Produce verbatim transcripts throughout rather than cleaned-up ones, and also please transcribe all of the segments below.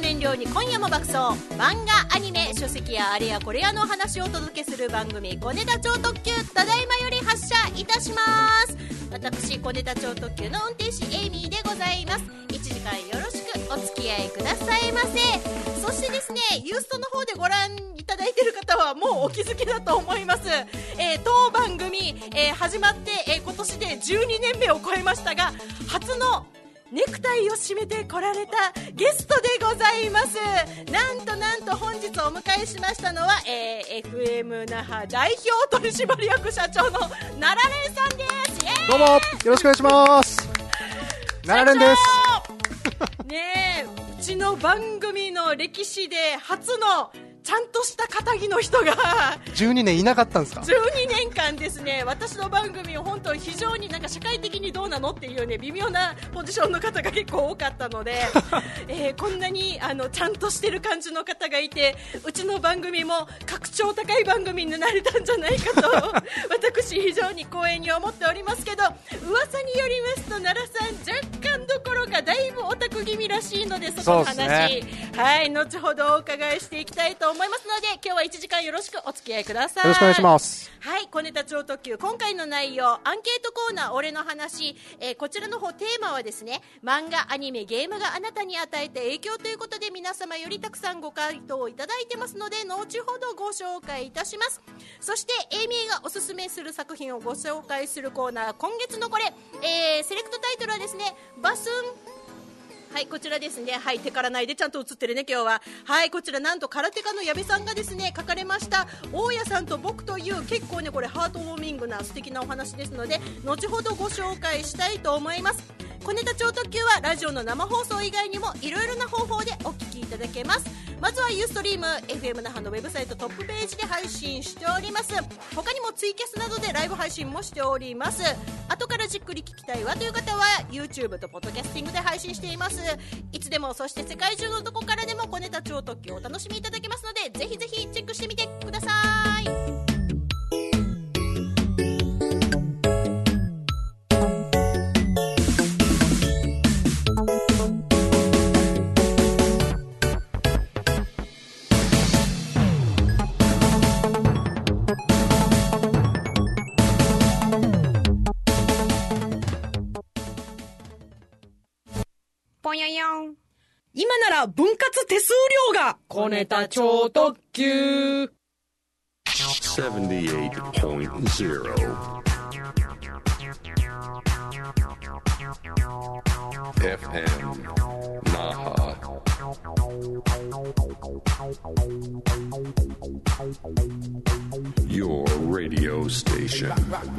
燃料に今夜も爆走、漫画アニメ書籍やあれやこれやの話をお届けする番組、小ネタ超特急、ただいまより発車いたします。私小ネタ超特急の運転士エイミーでございます。いちじかんよろしくお付き合いくださいませ。そしてですね、ユーストの方でご覧いただいている方はもうお気づきだと思います。えー、当番組、えー、始まって、えー、今年でじゅうにねんめを超えましたが、初のネクタイを締めてこられたゲストでございます。なんとなんと本日お迎えしましたのは、えー、エフエム 那覇代表取締役社長の奈良蓮さんです。イエーイ。 どうもよろしくお願いします。奈良蓮です。 ねえ、うちの番組の歴史で初のちゃんとした肩着の人がじゅうにねんいなかったんですか。 じゅうにねんかんですね、私の番組を本当非常になんか社会的にどうなのっていうね、微妙なポジションの方が結構多かったので、えー、こんなにあのちゃんとしてる感じの方がいて、うちの番組も格調高い番組になれたんじゃないかと私非常に光栄に思っておりますけど、噂によりますと奈良さん若干どころかだいぶオタク気味らしいので、そこの話、ね、はい後ほどお伺いしていきたいと思います思いますので、今日はいちじかんよろしくお付き合いください。 よろしくお願いします。 はい、小ネタ超特急、今回の内容、アンケートコーナー俺の話、えー、こちらの方テーマはですね、漫画アニメゲームがあなたに与えた影響ということで、皆様よりたくさんご回答をいただいてますので、後ほどご紹介いたします。そしてエイミーがおすすめする作品をご紹介するコーナー、今月のこれ、えー、セレクトタイトルはですね、バスン、はい、こちらですね、はい、手からないでちゃんと映ってるね今日は。はい、こちらなんと空手家の矢部さんがですね書かれました大家さんと僕という、結構ねこれハートウォーミングな素敵なお話ですので、後ほどご紹介したいと思います。小ネタ超特急はラジオの生放送以外にもいろいろな方法でお聞きいただけます。まずはユーストリーム エフエム 那覇のウェブサイトトップページで配信しております。他にもツイキャスなどでライブ配信もしております。後からじっくり聞きたいわという方は YouTube とポッドキャスティングで配信しています。いつでも、そして世界中のどこからでも小ネタ超特急をお楽しみいただけますので、ぜひぜひチェックしてみてください。 ぽよよん。 今なら分割手数料が小ネタ超特急ななじゅうはちてんゼロ エフエム 那覇 Your radio station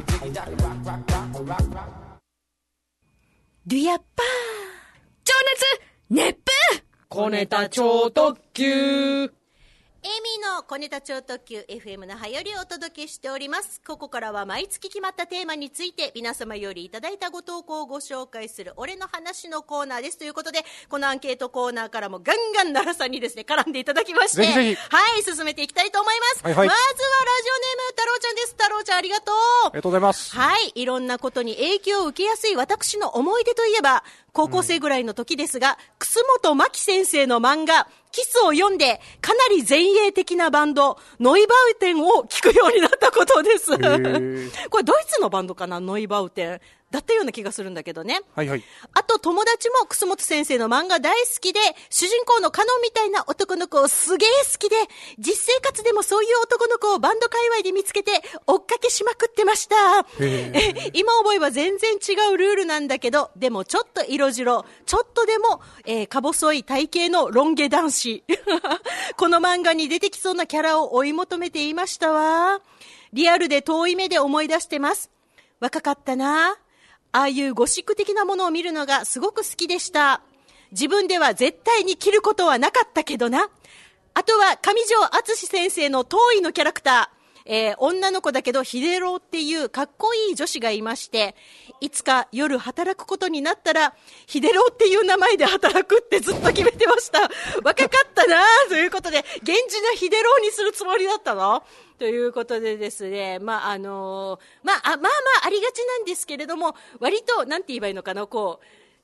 デュヤッパー情熱熱風小ネタ超特急。 エイミーの小ネタ超特急 エフエム 那覇よりお届けしております。ここからは毎月決まったテーマについて皆様よりいただいたご投稿をご紹介する俺の話のコーナーです。ということで、このアンケートコーナーからもガンガン奈良さんにですね絡んでいただきまして、 ぜひぜひ、 はい進めていきたいと思います。 はいはい、 まずはラジオネーム太郎ちゃんです。太郎ちゃんありがとう。 ありがとうございます。 はい、いろんなことに影響を受けやすい私の思い出といえば、高校生ぐらいの時ですが、うん、楠本真希先生の漫画キスを読んでかなり前衛的なバンドノイバウテンを聴くようになったことです。これドイツのバンドかな、ノイバウテンだったような気がするんだけどね。 はいはい。 あと友達も楠本先生の漫画大好きで、主人公のカノンみたいな男の子をすげー好きで、実生活でもそういう男の子をバンド界隈で見つけて追っかけしまくってました。え今思えば全然違うルールなんだけど、でもちょっと色白、ちょっとでも、えー、か細い体型のロン毛男子この漫画に出てきそうなキャラを追い求めていましたわ。リアルで遠い目で思い出してます。若かったな。ああいうゴシック的なものを見るのがすごく好きでした。自分では絶対に着ることはなかったけどな。あとは上条敦先生の遠いのキャラクター、えー、女の子だけどヒデロっていうかっこいい女子がいまして、いつか夜働くことになったらヒデロっていう名前で働くってずっと決めてました。若かったなということで、源氏のヒデロにするつもりだったのということでですね、まああのー、まあ、あまあまあありがちなんですけれども、割となんて言えばいいのかな、こう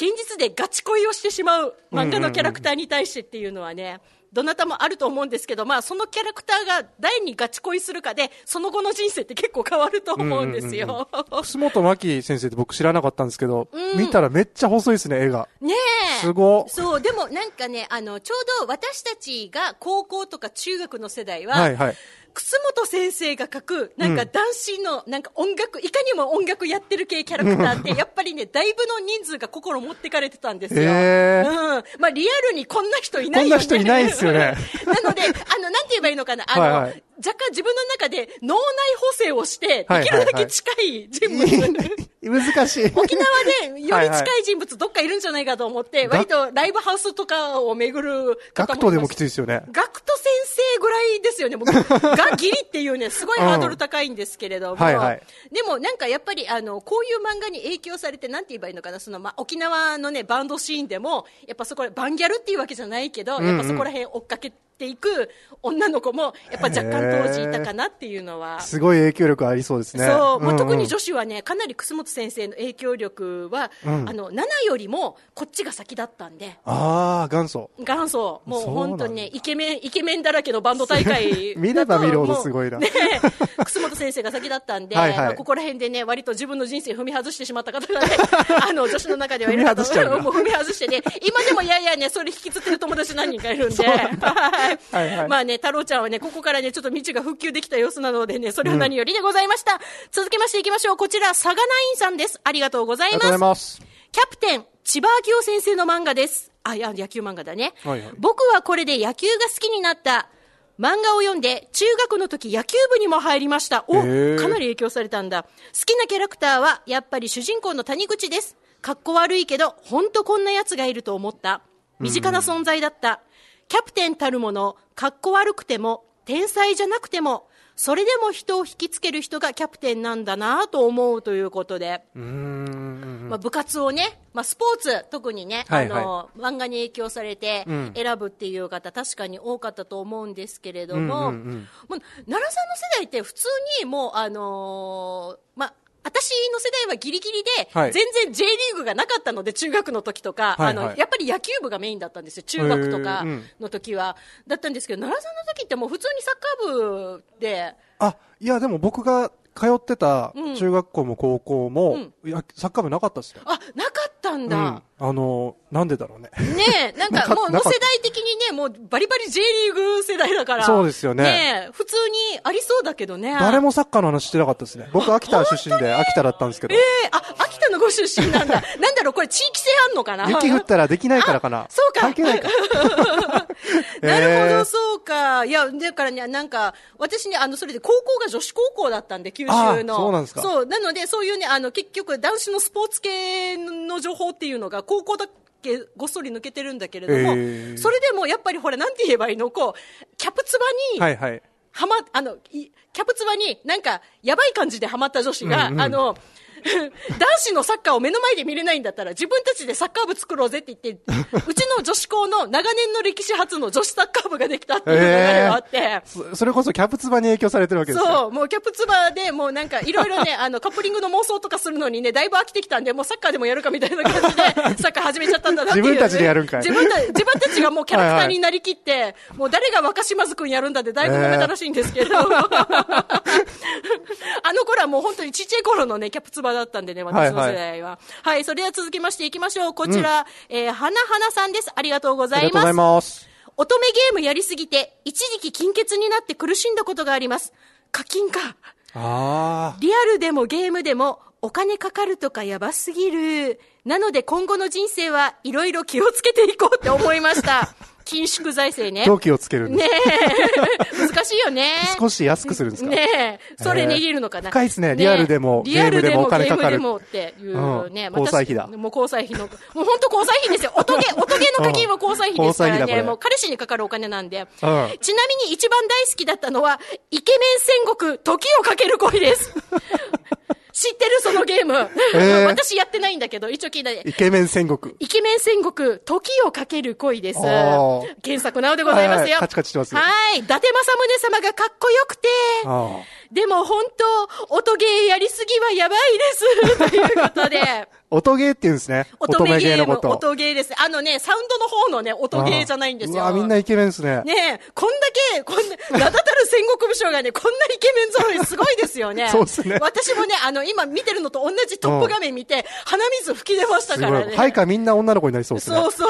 現実でガチ恋をしてしまう漫画のキャラクターに対してっていうのはね、どなたもあると思うんですけど、まあ、そのキャラクターが誰にガチ恋するかでその後の人生って結構変わると思うんですよ。 楠本真希先生って僕知らなかったんですけど、うん、見たらめっちゃ細いですね、絵が。 ねえ。 すご。 そう、でもなんかね、あの、ちょうど私たちが高校とか中学の世代は、 はいはい、 楠本先生が描く、なんか男子の、なんか音楽、いかにも音楽やってる系キャラクターって、やっぱりね、だいぶの人数が心持ってかれてたんですよ。 へー。 うん。まあ、リアルにこんな人いないよね。 こんな人いないですよね。 なので、あの、なんて言えばいいのかな、あの、はいはい、若干自分の中で脳内補正をして、できるだけ近い人物。はいはいはい、 難しい。 沖縄でより近い人物どっかいるんじゃないかと思って、割とライブハウスとかを巡るガクトでもきついですよね。 ガクト先生ぐらいですよね。もうがギリっていうね、すごいハードル高いんですけれども。うんはいはい、でもなんかやっぱりあの、こういう漫画に影響されて、なんて言えばいいのかな、そのまあ、沖縄のね、バンドシーンでも、やっぱそこら、バンギャルっていうわけじゃないけど、うんうん、やっぱそこら辺追っかけていく女の子も、やっぱ若干当時いたかなっていうのは。 すごい影響力ありそうですね。 そう、もう特に女子はね、かなり楠本先生の影響力は、うん、あの、ななよりもこっちが先だったんで。 ああ、元祖。 元祖。もう本当にね、イケメン、イケメンだらけのバンド大会。 見れば見るほどすごいな。 ね、楠本先生が先だったんで、はいはい、まあ、ここら辺でね、割と自分の人生踏み外してしまった方がね、あの、女子の中ではいる方もう踏み外してね、今でもいやいやね、それ引きずってる友達何人かいるんで、はいはい、まあね、太郎ちゃんはね、ここからね、ちょっと道が復旧できた様子なのでね、それは何よりでございました。うん、続けましていきましょう。こちら、サガナインさんです。ありがとうございます。ありがとうございます。キャプテン、千葉明夫先生の漫画です。あ、いや、野球漫画だね。はいはい、僕はこれで野球が好きになった。漫画を読んで、中学の時野球部にも入りました。お、かなり影響されたんだ。好きなキャラクターは、やっぱり主人公の谷口です。かっこ悪いけど、ほんとこんな奴がいると思った。身近な存在だった。キャプテンたるもの、かっこ悪くても、天才じゃなくても、それでも人を引きつける人がキャプテンなんだなと思うということで、うーん、まあ、部活をね、まあ、スポーツ特にね、はいはい、あの漫画に影響されて選ぶっていう方、うん、確かに多かったと思うんですけれども、うんうんうん、もう奈良さんの世代って普通にもうあのー、まあ私の世代はギリギリで、全然 J リーグがなかったので、中学の時とか、はいはい、あの、やっぱり野球部がメインだったんですよ。中学とかの時は。だったんですけど、奈良さんの時ってもう普通にサッカー部で。 あ、いやでも僕が通ってた中学校も高校も、うんうん、サッカー部なかったっすね。 あ、なかったんだ。うん、 あの、なんでだろうね。 ねえ、なんかもう、もう世代的にね、もうバリバリ J リーグ世代だから。 そうですよね。 ねえ、普通にありそうだけどね。 誰もサッカーの話してなかったですね。僕、秋田出身で秋田だったんですけど。 ええー、あ、秋田のご出身なんだ。なんだろう、これ地域性あんのかな。 雪降ったらできないからかな。 そうか。 関係ないか。 なるほど、そうか。いや、だからね、なんか、私ね、あの、それで高校が女子高校だったんで、九州の。 そうなんですか。 そう。なので、そういうね、あの、結局、男子のスポーツ系の情報っていうのが、高校だけごっそり抜けてるんだけれども、それでも、やっぱりほら、なんて言えばいいの、こう、キャプツバに、はいはい。はま、あの、キャプツバになんか、やばい感じでハマった女子が、うんうん、あの、男子のサッカーを目の前で見れないんだったら自分たちでサッカー部作ろうぜって言ってうちの女子校の長年の歴史初の女子サッカー部ができたっていう流れがあって、えー、そ, それこそキャプツバに影響されてるわけですか。 そうもうキャプツバでもうなんかいろいろねあのカップリングの妄想とかするのにねだいぶ飽きてきたんでもうサッカーでもやるかみたいな感じでサッカー始めちゃったんだなっていう、ね、 自分たちでやるんかい。 自分た自分たちがもうキャラクターになりきって、はいはい、もう誰が若島津くんやるんだってだいぶ揉めたらしいんですけど、えー、あの頃はもう本当にちっちゃい頃のねキャプツバだったんでね私の世代は、はいはいはい、それでは続きましていきましょう。こちら、うん、えー、花花さんです。ありがとうございます。 ありがとうございます。 乙女ゲームやりすぎて一時期金欠になって苦しんだことがあります。課金か。 あリアルでもゲームでもお金かかるとかやばすぎる。なので今後の人生はいろいろ気をつけていこうって思いました。緊縮財政ね。 狂気をつけるんです。 ねえ。難しいよね。 少し安くするんですか。 ねえ。それ値切るのかな。 深いですね。リアルでも、 リアルでもお金かかる。 ゲームでもっていうね。 交際費だ。 もう交際費の、もう本当交際費ですよ。音ゲ、音ゲの課金は交際費ですからね。もう彼氏にかかるお金なんで。ちなみに一番大好きだったのは、イケメン戦国、時をかける恋です。知ってるそのゲーム、えー、私やってないんだけど一応聞いたイケメン戦国イケメン戦国時をかける恋です。検索なおでございますよ。はいはい、 カチカチしてますよ。 はい伊達政宗様がかっこよくてでも本当音ゲーやりすぎはやばいですということで音ゲーって言うんですね。 乙女ゲーム、 のこと。 音ゲーです。あのね、サウンドの方のね、音ゲーじゃないんですよ。 うわ、みんなイケメンですね。 ねえ、こんだけ、こんな、名だたる戦国武将がね、こんなイケメン揃いすごいですよね。 そうですね。 私もね、あの、今見てるのと同じトップ画面見て、鼻水吹き出ましたからね。 はいかみんな女の子になりそうですね。 そうそう。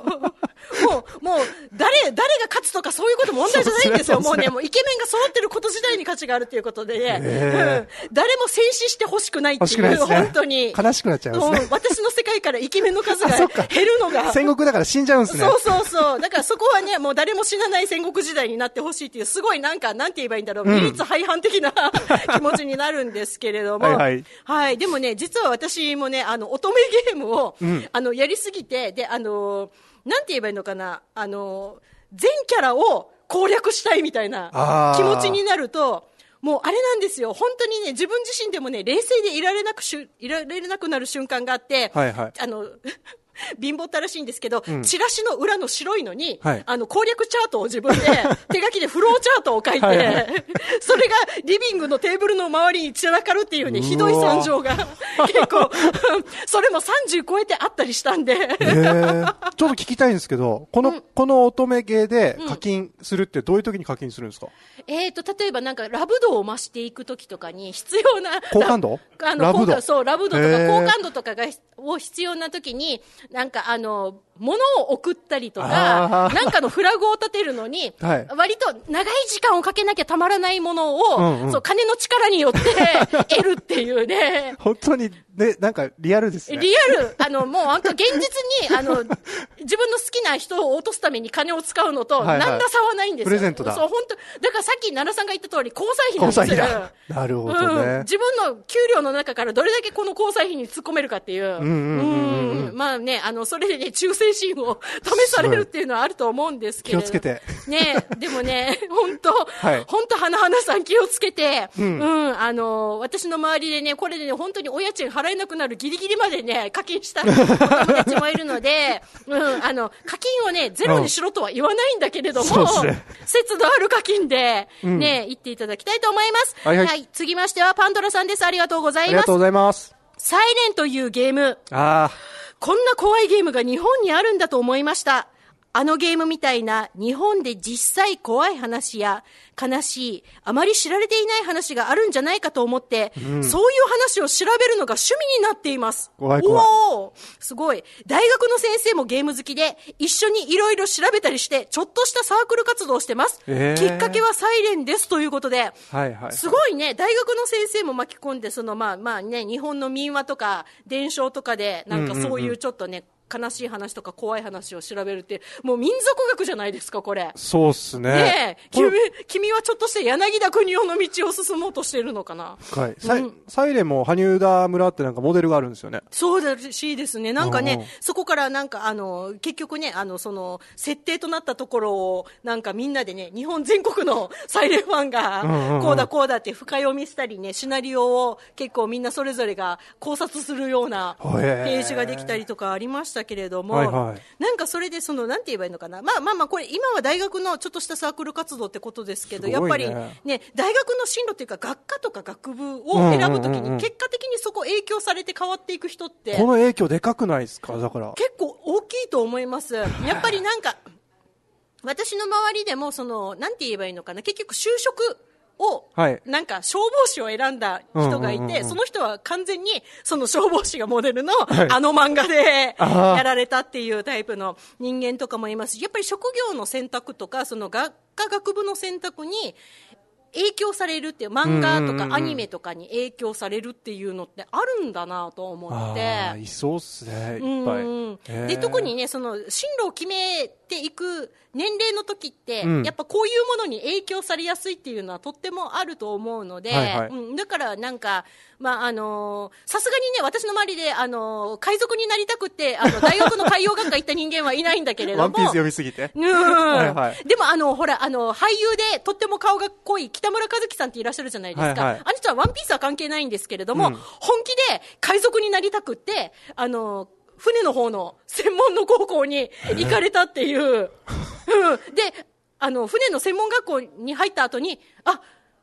もう、もう、誰、誰が勝つとかそういうこと問題じゃないんですよ。もうね、もうイケメンが揃ってること自体に価値があるということでね。うん、誰も戦死してほしくないっていう、ね、本当に。 悲しくなっちゃいますね。 うん、私の世界からイケメンの数が減るのが。 戦国だから死んじゃうんですね。 そうそうそう。だからそこはね、もう誰も死なない戦国時代になってほしいっていう、すごいなんか、なんて言えばいいんだろう、二律背反的な気持ちになるんですけれども。はい、はい。はい。でもね、実は私もね、あの、乙女ゲームを、うん、あの、やりすぎて、で、あの、なんて言えばいいのかな、あの、全キャラを攻略したいみたいな気持ちになると、もうあれなんですよ。本当にね、自分自身でもね、冷静でいられなくしゅ、いられなくなる瞬間があって、はいはい、あの、貧乏ったらしいんですけど、うん、チラシの裏の白いのに、はい、あの攻略チャートを自分で手書きでフローチャートを書いてはい、はい、それがリビングのテーブルの周りに散らかるっていうね、ひどい惨状が結構それもさんじゅう超えてあったりしたんで、 えー、ちょっと聞きたいんですけど、この、うん、この乙女ゲーで課金するってどういう時に課金するんですか？ えーと、例えばなんかラブ度を増していく時とかに必要な好感度あのラブ度そうラブ度とか好感度とかがを必要な時になんかあの物を送ったりとかなんかのフラグを立てるのに、はい、割と長い時間をかけなきゃたまらないものを、うんうん、そう金の力によって得るっていうね本当にね、なんかリアルですね。 リアルあのもうなんか現実にあの自分の好きな人を落とすために金を使うのと何ら差はないんですよ。 プレゼントだ。 そう本当だからさっき奈良さんが言った通り交際費なんですよ。交際費だ。なるほどね、 うん。自分の給料の中からどれだけこの交際費に突っ込めるかっていう。うんうんうんうん、まあね、あのそれでね忠誠心を試されるっていうのはあると思うんですけれど。 気をつけて。 ね、でもね、本当本当花々さん気をつけて、うん、うん、あの私の周りでねこれでね本当にお家賃払えなくなるギリギリまでね課金したお友達もいるので、うん、あの課金をねゼロにしろとは言わないんだけれども、うんね、節度ある課金でね、うん、言っていただきたいと思います。はい、はいはい、次ましてはパンドラさんです。ありがとうございます。 ありがとうございます。 サイレンというゲーム。ああ。こんな怖いゲームが日本にあるんだと思いました。あのゲームみたいな日本で実際怖い話や悲しい、あまり知られていない話があるんじゃないかと思って、うん、そういう話を調べるのが趣味になっています。 怖い怖い。 おー、すごい。大学の先生もゲーム好きで、一緒にいろいろ調べたりして、ちょっとしたサークル活動をしてます。えー、きっかけはサイレンですということで、はいはいはい、すごいね、大学の先生も巻き込んで、そのまあまあね、日本の民話とか伝承とかで、なんかそういうちょっとね、うんうんうん悲しい話とか怖い話を調べるってもう民族学じゃないですかこれ。 そうっすね。 ねえ君、君はちょっとして柳田国男の道を進もうとしているのかな。 はい、サイ、うん、サイレンも羽生田村ってなんかモデルがあるんですよね。 そうらしいですね。なんかねそこからなんかあの結局ねあのその設定となったところをなんかみんなでね日本全国のサイレンファンがこうだこうだって深読みしたりねシナリオを結構みんなそれぞれが考察するようなページができたりとかありましたけれども、はいはい、なんかそれでそのなんて言えばいいのかな、まあまあまあこれ今は大学のちょっとしたサークル活動ってことですけど、ね、やっぱりね大学の進路っていうか学科とか学部を選ぶときに結果的にそこ影響されて変わっていく人ってこの影響でかくないですか。だから結構大きいと思います。やっぱりなんか私の周りでもそのなんて言えばいいのかな、結局就職を、はい、なんか消防士を選んだ人がいて、うんうんうんうん、その人は完全にその消防士がモデルの、はい、あの漫画でやられたっていうタイプの人間とかもいますし、やっぱり職業の選択とかその学科学部の選択に影響されるっていう漫画とかアニメとかに影響されるっていうのってあるんだなと思って。 あいそうっすねいっぱい、うんで特にねその進路を決めていく年齢の時って、うん、やっぱこういうものに影響されやすいっていうのはとってもあると思うので、はいはい、うん、だからなんかまああのさすがにね私の周りであの海賊になりたくってあの大学の海洋学科行った人間はいないんだけれどもワンピース読みすぎてうんはい、はい、でもあのほらあの俳優でとっても顔が濃い北村一輝さんっていらっしゃるじゃないですか、はいはい、あの人はワンピースは関係ないんですけれども、うん、本気で海賊になりたくってあの船の方の専門の高校に行かれたっていう、うん、であの船の専門学校に入った後にあ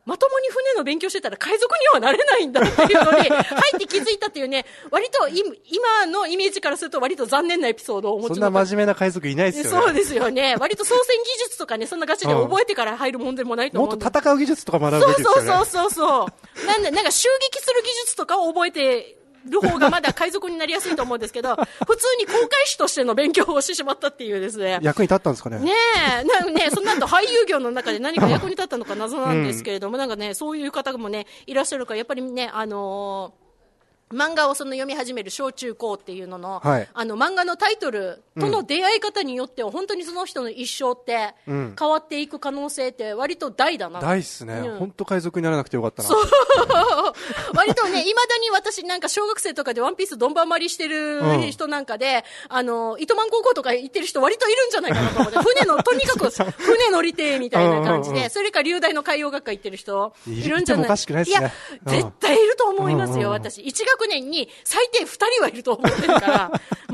まともに船の勉強してたら海賊にはなれないんだっていうのに、入って気づいたっていうね、割と今のイメージからすると割と残念なエピソードをお持ちの。 そんな真面目な海賊いないですよね。 そうですよね。割と操船技術とかね、そんなガチで覚えてから入るもんでもないと思うんで。 もっと戦う技術とか学ぶべきですよね。 そうそうそうそうなんで、なんか襲撃する技術とかを覚えてる方がまだ海賊になりやすいと思うんですけど、普通に航海士としての勉強をしてしまったっていうですね。 役に立ったんですかね。 ねえ、なんかね、その後俳優業の中で何か役に立ったのか謎なんですけれども、うん、なんかね、そういう方もね、いらっしゃるから、やっぱりね、あのー、漫画をその読み始める小中高っていうのの、はい、あの漫画のタイトルとの出会い方によっては、うん、本当にその人の一生って変わっていく可能性って割と大だな。 大っすね。うん、本当海賊にならなくてよかったな。 そう。割とね、未だに私なんか小学生とかでワンピースどんばんまりしてる人なんかで、うん、あの、糸満高校とか行ってる人割といるんじゃないかなと思って、船の、とにかく船乗りてみたいな感じで、うんうんうん、それから流大の海洋学科行ってる人いるんじゃない。 いるおかしくないですね。 いや、うん、絶対いると思いますよ、私。一学年に最低二人はいると思ってるから。うん。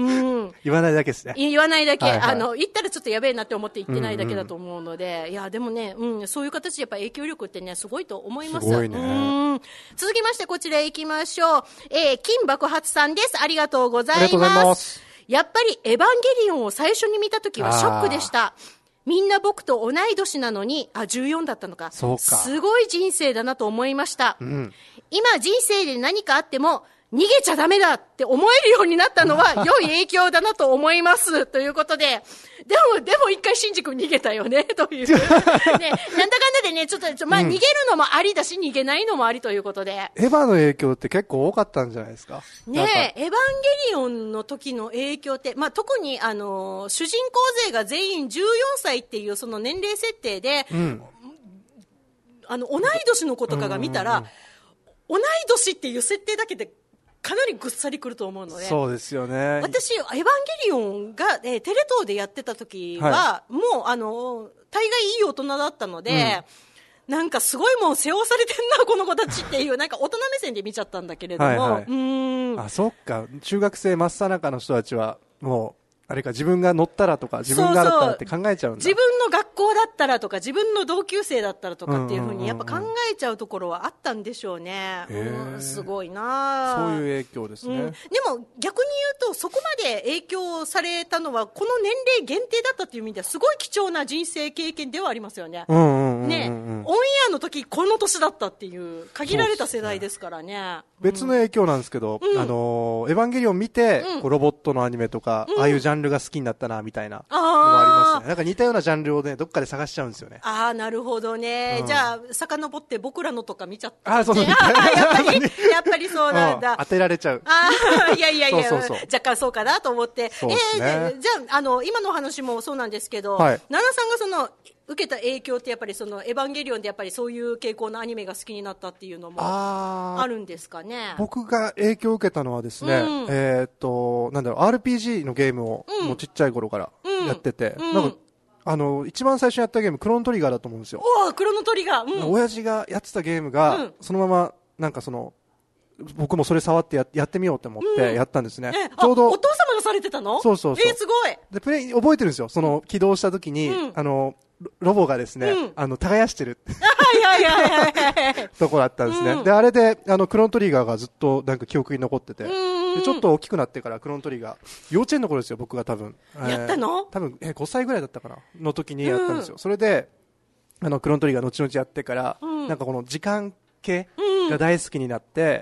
言わないだけですね。 言わないだけ。はいはい、あの、言ったらちょっとやべえなって思って言ってないだけだと思うので、うんうん、いや、でもね、うん、そういう形でやっぱ影響力ってね、すごいと思います。 すごいね。うん。 続きましてこちら行きましょう。えー、金爆発さんです。ありがとうございます。 ありがとうございます。 やっぱりエヴァンゲリオンを最初に見たときはショックでした。みんな僕と同い年なのに、あ、じゅうよんだったのか。 そうか。 すごい人生だなと思いました。うん、今人生で何かあっても、逃げちゃダメだって思えるようになったのは良い影響だなと思います。ということで、でも、でも一回シンジ君逃げたよね、という。ね、なんだかんだでね、ちょっと、まあ、うん、逃げるのもありだし、逃げないのもありということで。 エヴァの影響って結構多かったんじゃないですか。 ねえ、エヴァンゲリオンの時の影響って、まあ、特に、あの、主人公勢が全員じゅうよんさいっていうその年齢設定で、うん、あの、同い年の子とかが見たら、同い年っていう設定だけで、かなりぐっさりくると思うので。 そうですよね。 私、エヴァンゲリオンが、えー、テレ東でやってた時は、はい、もう、あの、大概いい大人だったので、うん、なんかすごいもう世話されてんな、この子たちっていう、なんか大人目線で見ちゃったんだけれども。はいはい、うーん。 あ、そっか。中学生真っ最中の人たちは、もう、あれか、自分が乗ったらとか、自分がだったらって考えちゃうんだ。 そうそう、自分の学校だったらとか、自分の同級生だったらとかっていうふうに、やっぱ考えちゃうところはあったんでしょうね。うん、すごいな。 そういう影響ですね。うん、 でも、逆に言うと、そこまで影響されたのは、この年齢限定だったっていう意味では、すごい貴重な人生経験ではありますよね。 うんうんうんうん、 ね、オンエアの時、この年だったっていう、限られた世代ですからね。ね、 別の影響なんですけど、うん、あのー、エヴァンゲリオン見て、うん、こうロボットのアニメとか、うん、ああいうジャンルが好きになったなみたいなのもありますね。なんか似たようなジャンルをね、どっかで探しちゃうんですよね。 ああ、なるほどね。うん、じゃあ、遡って僕らのとか見ちゃった。 ああ、そうそう。 やっぱり、やっぱりそうなんだ。 うん、当てられちゃう。 ああ、いやいやいや、 そうそうそう、 若干そうかなと思って。 そうですね、 えー、じゃあ、あの、今の話もそうなんですけど、 はい、 奈良さんがその、受けた影響ってやっぱりそのエヴァンゲリオンでやっぱりそういう傾向のアニメが好きになったっていうのもあるんですかね。 僕が影響を受けたのはですね、うん、えー、っとなんだろう アールピージー のゲームをもうちっちゃい頃からやってて、うんうん、なんかあの一番最初にやったゲームクロノトリガーだと思うんですよ。 おー、クロノトリガー、うん、 親父がやってたゲームが、うん、そのままなんかその僕もそれ触って や, やってみようと思ってやったんですね。 うん、ちょうどお父様がされてたの？ そうそうそう。 えー、すごい。 でプレイ覚えてるんですよ。その起動した時に、うん、あのロボがですね、うん、あの耕してるはいはいはいはいところだったんですね。うん、であれであのクロノトリガーがずっとなんか記憶に残ってて、でちょっと大きくなってからクロノトリガー幼稚園の頃ですよ僕が多分やったの？ えー、多分えー、ごさいぐらいだったかなの時にやったんですよ。うん、それであのクロノトリガー後々やってから、うん、なんかこの時間系が大好きになって。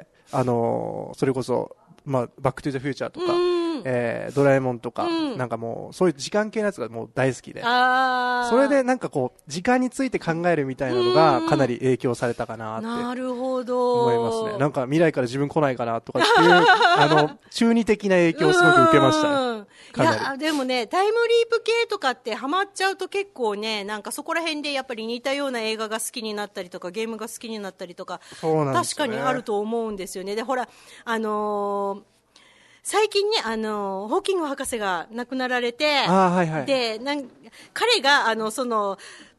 あのー、それこそ、まあ、バックトゥザフューチャーとか、うん、えー、ドラえもんとか、うん、なんかもう、そういう時間系のやつがもう大好きで。 あそれでなんかこう、時間について考えるみたいなのが、かなり影響されたかなって。 なるほど。 思いますね。なんか未来から自分来ないかなとかっていう、あの、中二的な影響をすごく受けましたね。 いや、でもね、タイムリープ系とかってハマっちゃうと結構ね、なんかそこら辺でやっぱり似たような映画が好きになったりとか、ゲームが好きになったりとか、 そうなんですよね、 確かにあると思うんですよね。で、ほら、あのー、最近ね、あのー、ホーキング博士が亡くなられて、 あ、はいはい、 で、なん彼が、あの、その、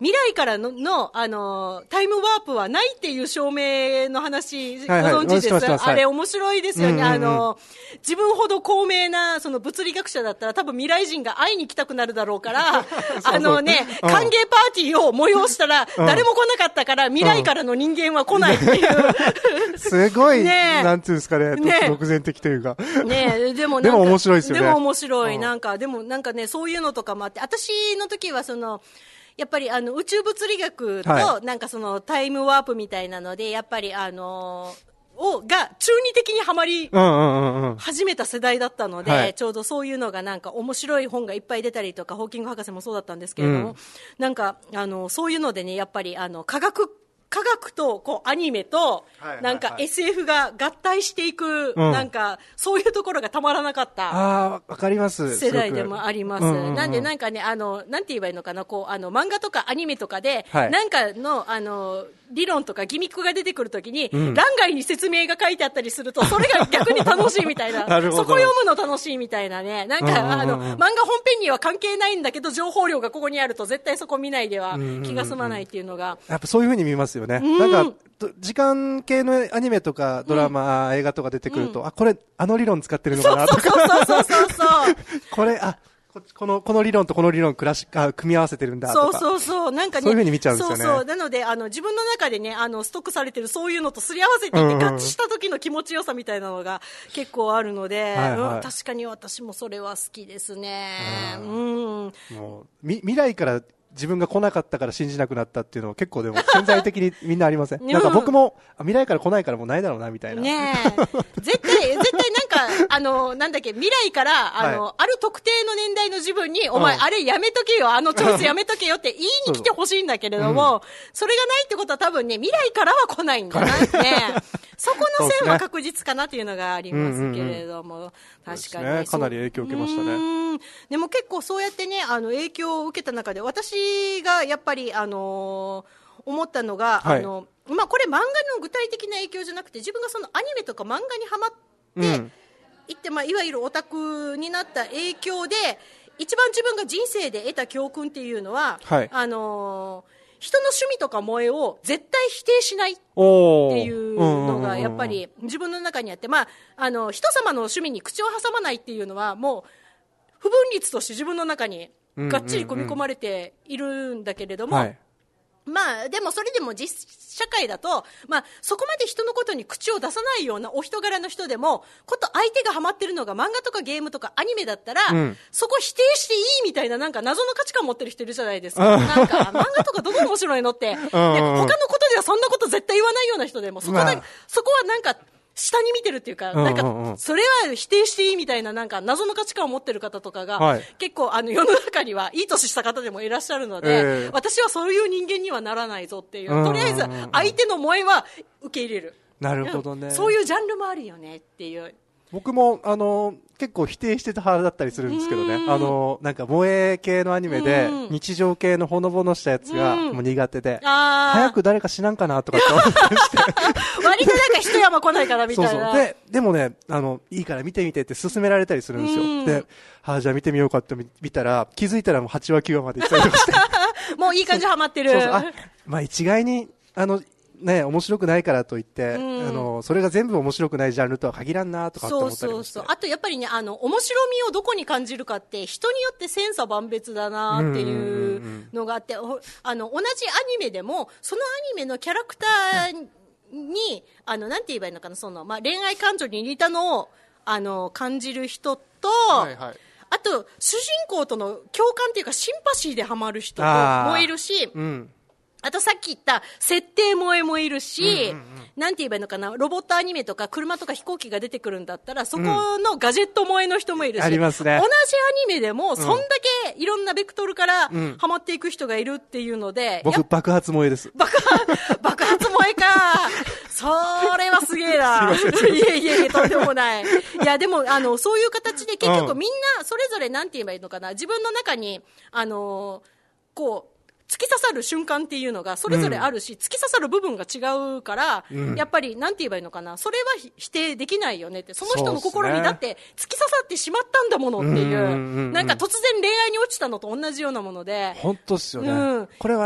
未来からの、の、あの、タイムワープはないっていう証明の話、ごはいはい存知です、 知ってます知ってますあれ面白いですよね。 うんうんうんあの、自分ほど高名な、その物理学者だったら多分未来人が会いに来たくなるだろうから、あのね、 うん歓迎パーティーを催したら、誰も来なかったから、未来からの人間は来ないっていう。 すごい、 ねえなんていうんですかね、 ねえ独善的というか。 ねえ、でもなんか、 でも面白いですよねでも面白い。 うんなんか、でもなんかね、そういうのとかもあって、私の時はその、やっぱりあの宇宙物理学と、 はなんかそのタイムワープみたいなので、やっぱりあのを、が中二的にはまりうんうんうんうん。 始めた世代だったので、 はいちょうどそういうのがなんか面白い本がいっぱい出たりとか、ホーキング博士もそうだったんですけれども、 うんなんか、あの、そういうのでね、やっぱりあの、科学、科学とこうアニメとはいはいはいなんか エスエフ が合体していく、 うんなんかそういうところがたまらなかったああ、わかります。 世代でもあります。 すごくうんうんうんなんでなんかね、あの、なんて言えばいいのかな、こう、あの、漫画とかアニメとかで、 はいなんかの、あの、理論とかギミックが出てくるときに、 ん欄外に説明が書いてあったりすると、それが逆に楽しいみたいな、 なるほどそこ読むの楽しいみたいなね、なんか、 うんうんうんあの、漫画本編には関係ないんだけど、情報量がここにあると、絶対そこ見ないでは気が済まないっていうのが、 やっぱそういう風に見ますよね。なんか、と時間系のアニメとかドラマ、映画とか出てくると、あ、これ、あの理論使ってるのかなとか。 そうそうそうそうそう。 これ、あ、ここの、この理論とこの理論クラシック、組み合わせてるんだとか。 そうそうそう。なんかね。 そういう風に見ちゃうんですよねそうそう。なので、あの、自分の中でね、あの、ストックされてるそういうのとすり合わせていて、 うんうん合致した時の気持ちよさみたいなのが結構あるので、 はいはいうん確かに私もそれは好きですね。うん。 もう、み、未来から自分が来なかったから信じなくなったっていうのは結構でも潜在的にみんなありません。 うんなんか僕も、あ未来から来ないからもうないだろうなみたいな。 ねえ。絶対、絶対なんか、あの、なんだっけ、未来から、あの、 はある特定の年代の自分に、お前、 うんあれやめとけよ、あのチョイスやめとけよって言いに来てほしいんだけれども、それがないってことは多分ね、未来からは来ないんだなって、そこの線は確実かなっていうのがありますけれども、確かに、 ね、かなり影響を受けましたね。 うんでも結構そうやってね、あの、影響を受けた中で、私がやっぱり、あのー思ったのが、 はいあの、まあ、これ漫画の具体的な影響じゃなくて、自分がそのアニメとか漫画にハマって、 うんいって、まあ、いわゆるオタクになった影響で、一番自分が人生で得た教訓っていうのは、 はいあのー人の趣味とか萌えを絶対否定しないっおーていうのがやっぱり自分の中にあって、まあ、あの人様の趣味に口を挟まないっていうのはもう不分律として自分の中にがっちり組み込まれているんだけれども、 はい。 まあ、でもそれでも実社会だと、まあ、そこまで人のことに口を出さないようなお人柄の人でも、こと相手がハマってるのが漫画とかゲームとかアニメだったら、 うんそこ否定していいみたいななんか謎の価値観持ってる人いるじゃないですか。 うんなんか漫画とかどこ面白いのって。で、他のことではそんなこと絶対言わないような人でも、そこだ、 まあそこはなんか、下に見てるっていうか、 うんうんうんなんか、それは否定していいみたいな、なんか、謎の価値観を持ってる方とかが、 はい結構、あの、世の中には、いい年した方でもいらっしゃるので、 ええ私はそういう人間にはならないぞっていう、 うんうんうんとりあえず、相手の萌えは受け入れる。 なるほどね。 うんそういうジャンルもあるよねっていう。 僕も、あの、結構否定してた派だったりするんですけどね。あの、なんか萌え系のアニメでうん、 日常系のほのぼのしたやつがうんもう苦手で、 あー早く誰か死なんかなとかって思ったりして。 割となんか一山来ないからみたそういな。 そう。で、でもね、あの、いいから見てみてって勧められたりするんですよ。 うんで、はあ、じゃあ見てみようかって見見たら、気づいたらもうはちわきゅうわまで行ったりとかして。 もういい感じハマってる。 そうそう。あ、まあ一概に、あの、ね、面白くないからといって、 うんあの、それが全部面白くないジャンルとは限らんなとかってそう思ったりもして。 そうそう。あとやっぱりね、あの、面白みをどこに感じるかって、人によって千差万別だなっていうのがあって、ほあの、同じアニメでも、そのアニメのキャラクターに、あの、なんて言えばいいのかな、その、まあ、恋愛感情に似たのを、あの、感じる人と、 はいはい。 あと、主人公との共感っていうか、シンパシーでハマる人あーもいるし、 うん。 あとさっき言った設定萌えもいるし、なんて言えばいいのかな、ロボットアニメとか車とか飛行機が出てくるんだったら、そこのガジェット萌えの人もいるし、 ありますね同じアニメでも、そんだけいろんなベクトルからんハマっていく人がいるっていうので、や僕、 っ爆発萌えです。 爆発、爆発萌えか。それはすげえな。いえいえいえ、とんでもない。いや、でも、あの、そういう形で結局みんな、それぞれなんて言えばいいのかな、自分の中に、あの、こう、突き刺さる瞬間っていうのがそれぞれあるし、うん、突き刺さる部分が違うから、うん、やっぱりなんて言えばいいのかな、それは否定できないよねって、その人の心にだって突き刺さってしまったんだものっていう、なんか突然恋愛に落ちたのと同じようなもので。 本当っすよね。 うん、 これは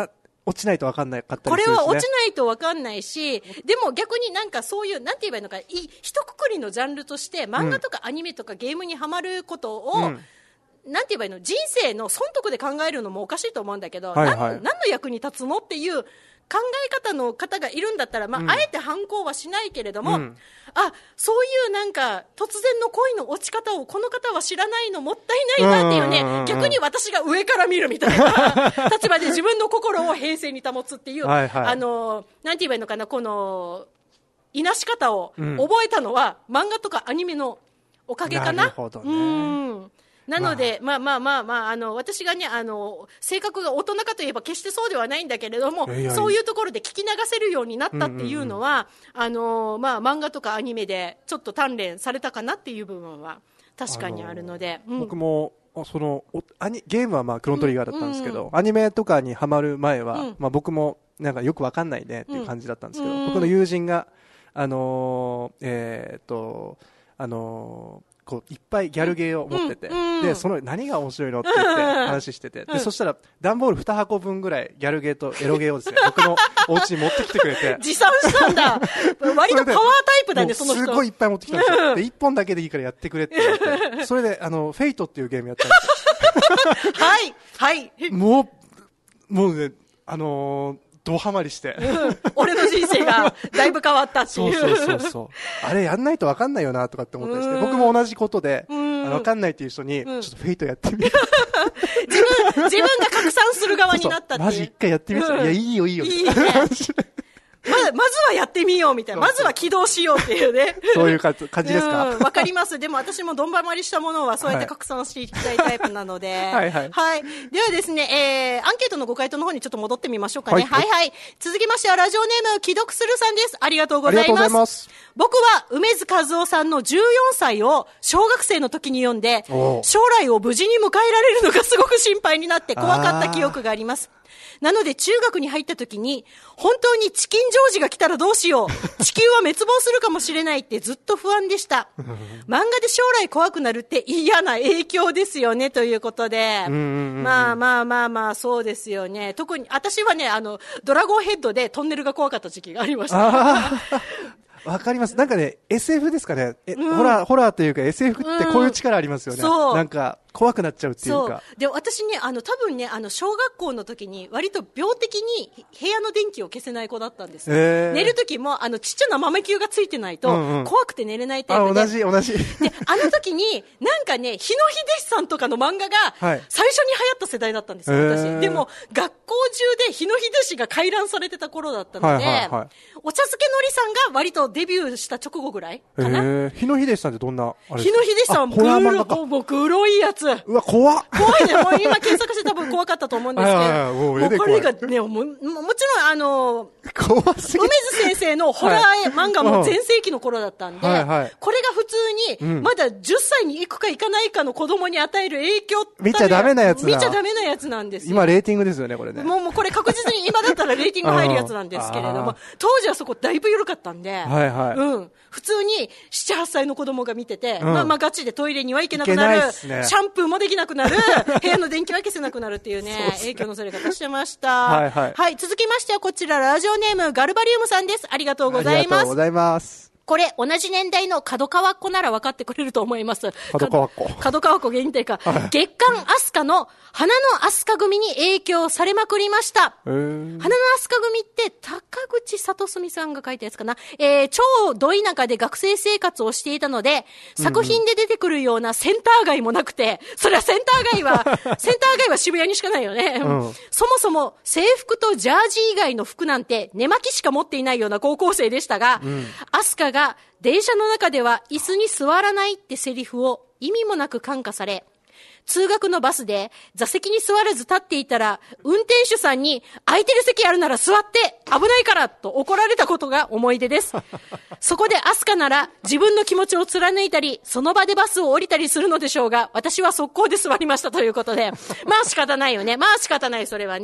落ちないと分かんないかったりするし、ね、 これは落ちないと分かんないし、でも逆になんかそういう、なんて言えばいいのか、い一括りのジャンルとして、漫画とかアニメとかゲームにハマることを、うん、なんて言えばいいの、人生の損得で考えるのもおかしいと思うんだけど、はいはい、何の役に立つのっていう考え方の方がいるんだったら、まあ、うん、あえて反抗はしないけれども、うん、あ、そういうなんか突然の恋の落ち方をこの方は知らないのもったいないなっていうね、うんうんうん、逆に私が上から見るみたいな立場で自分の心を平静に保つっていう、はいはい、あの、なんて言えばいいのかな、このいなし方を覚えたのは、うん、漫画とかアニメのおかげかな。 なるほどね。 うんなので、まあまあまあまあ、あの、私がね、あの、性格が大人かといえば決してそうではないんだけれども、いやいやそういうところで聞き流せるようになったっていうのは、うんうんうん、あの、まあ漫画とかアニメでちょっと鍛錬されたかなっていう部分は確かにあるので。 うん、僕も、その、アニゲームはまあクロノトリガーだったんですけど、うんうん、アニメとかにハマる前は、うん、まあ僕もなんかよくわかんないねっていう感じだったんですけど、うん、僕の友人が、あのー、えー、っと、あのー、こういっぱいギャルゲーを持ってて、うんうん、でその何が面白いのって言って話してて、うん、でそしたら段ボールに箱分ぐらいギャルゲーとエロゲーをですね僕のお家に持ってきてくれて持参したんだ割とパワータイプだねその人すごいいっぱい持ってきたんですよ、うん、でいっぽんだけでいいからやってくれって言ってそれであのフェイトっていうゲームやったんですよはいはいもうもうねあのードハマりして、 うん、俺の人生がだいぶ変わったっていうそうそうそうそうあれやんないと分かんないよなとかって思ったりして、僕も同じことで、あの分かんないっていう人に、うん、ちょっとフェイトやってみる自分自分が拡散する側になったっていう、 マジ一回やってみる、うん、いやいいよいいよいいねま, まずはやってみようみたいな、まずは起動しようっていうねそういう感じですか。 わ、うん、かります。でも私もどんばまりしたものはそうやって拡散していきたいタイプなのではいはい、はい、ではですね、えー、アンケートのご回答の方にちょっと戻ってみましょうかね。はい、はい、はい、続きましてはラジオネーム既読するさんです。ありがとうございます。ます僕は梅津和夫さんのじゅうよんさいを小学生の時に読んで将来を無事に迎えられるのがすごく心配になって怖かった記憶があります。なので中学に入った時に本当にチキンジョージが来たらどうしよう地球は滅亡するかもしれないってずっと不安でした漫画で将来怖くなるって嫌な影響ですよねということで、うんうんうん、まあまあまあまあそうですよね。特に私はねあのドラゴンヘッドでトンネルが怖かった時期がありましたわかります。なんかね エスエフ ですかね、え、うん、ホラーホラーというか エスエフ ってこういう力ありますよね、うん、なんか怖くなっちゃうっていうか。 で私ねあの多分ねあの小学校の時に割と病的に部屋の電気を消せない子だったんですよ、えー、寝る時もあのちっちゃな豆球がついてないと怖くて寝れないタイプで、うんうん、 あ同じ同じであの時になんかね日野秀さんとかの漫画が最初に流行った世代だったんですよ、はい、私、えー、でも学校中で日野秀氏が回覧されてた頃だったので、はいはいはい、お茶漬けのりさんが割とデビューした直後ぐらいかな、えー、日野秀さんってどんなあれ日野秀さんは黒いやつうわ怖っ怖いね。もう今検索して多分怖かったと思うんですけどもうこれがねも, もちろんあの怖すぎ梅津先生のホラー漫画も全盛期の頃だったんで、はいはい、これが普通にまだじゅっさいに行くか行かないかの子供に与える影響って見ちゃダメなやつだ見ちゃダメなやつなんですよ。 今レーティングですよねこれね。 もうもうこれ確実に今だったらレーティング入るやつなんですけれども当時はそこだいぶ緩かったんで、はいはいうん、普通にななはっさいの子供が見てて、うん、まあまあガチでトイレには行けなくなる、ね、シャンプーもできなくなる部屋の電気は消せなくなるっていうねそうそう影響のされ方してましたはい、はいはい、続きましてはこちらラジオネームガルバリウムさんです。ありがとうございます。ありがとうございます。 これ同じ年代の角川っ子なら分かってくれると思います。 角川っ子角川っ子限定か、はい、月刊アスカの花のアスカ組に影響されまくりました。花のアスカ組って高口里澄さんが書いたやつかな、えー、超ど田舎で学生生活をしていたので作品で出てくるようなセンター街もなくて、うん、それはセンター街はセンター街は渋谷にしかないよね、うん、そもそも制服とジャージ以外の服なんて寝巻きしか持っていないような高校生でしたが、うん、アスカが電車の中では椅子に座らないってセリフを意味もなく感化され、通学のバスで座席に座らず立っていたら運転手さんに空いてる席あるなら座って危ないからと怒られたことが思い出ですそこでアスカなら自分の気持ちを貫いたりその場でバスを降りたりするのでしょうが、私は速攻で座りましたということでまあ仕方ないよね。まあ仕方ないそれはね。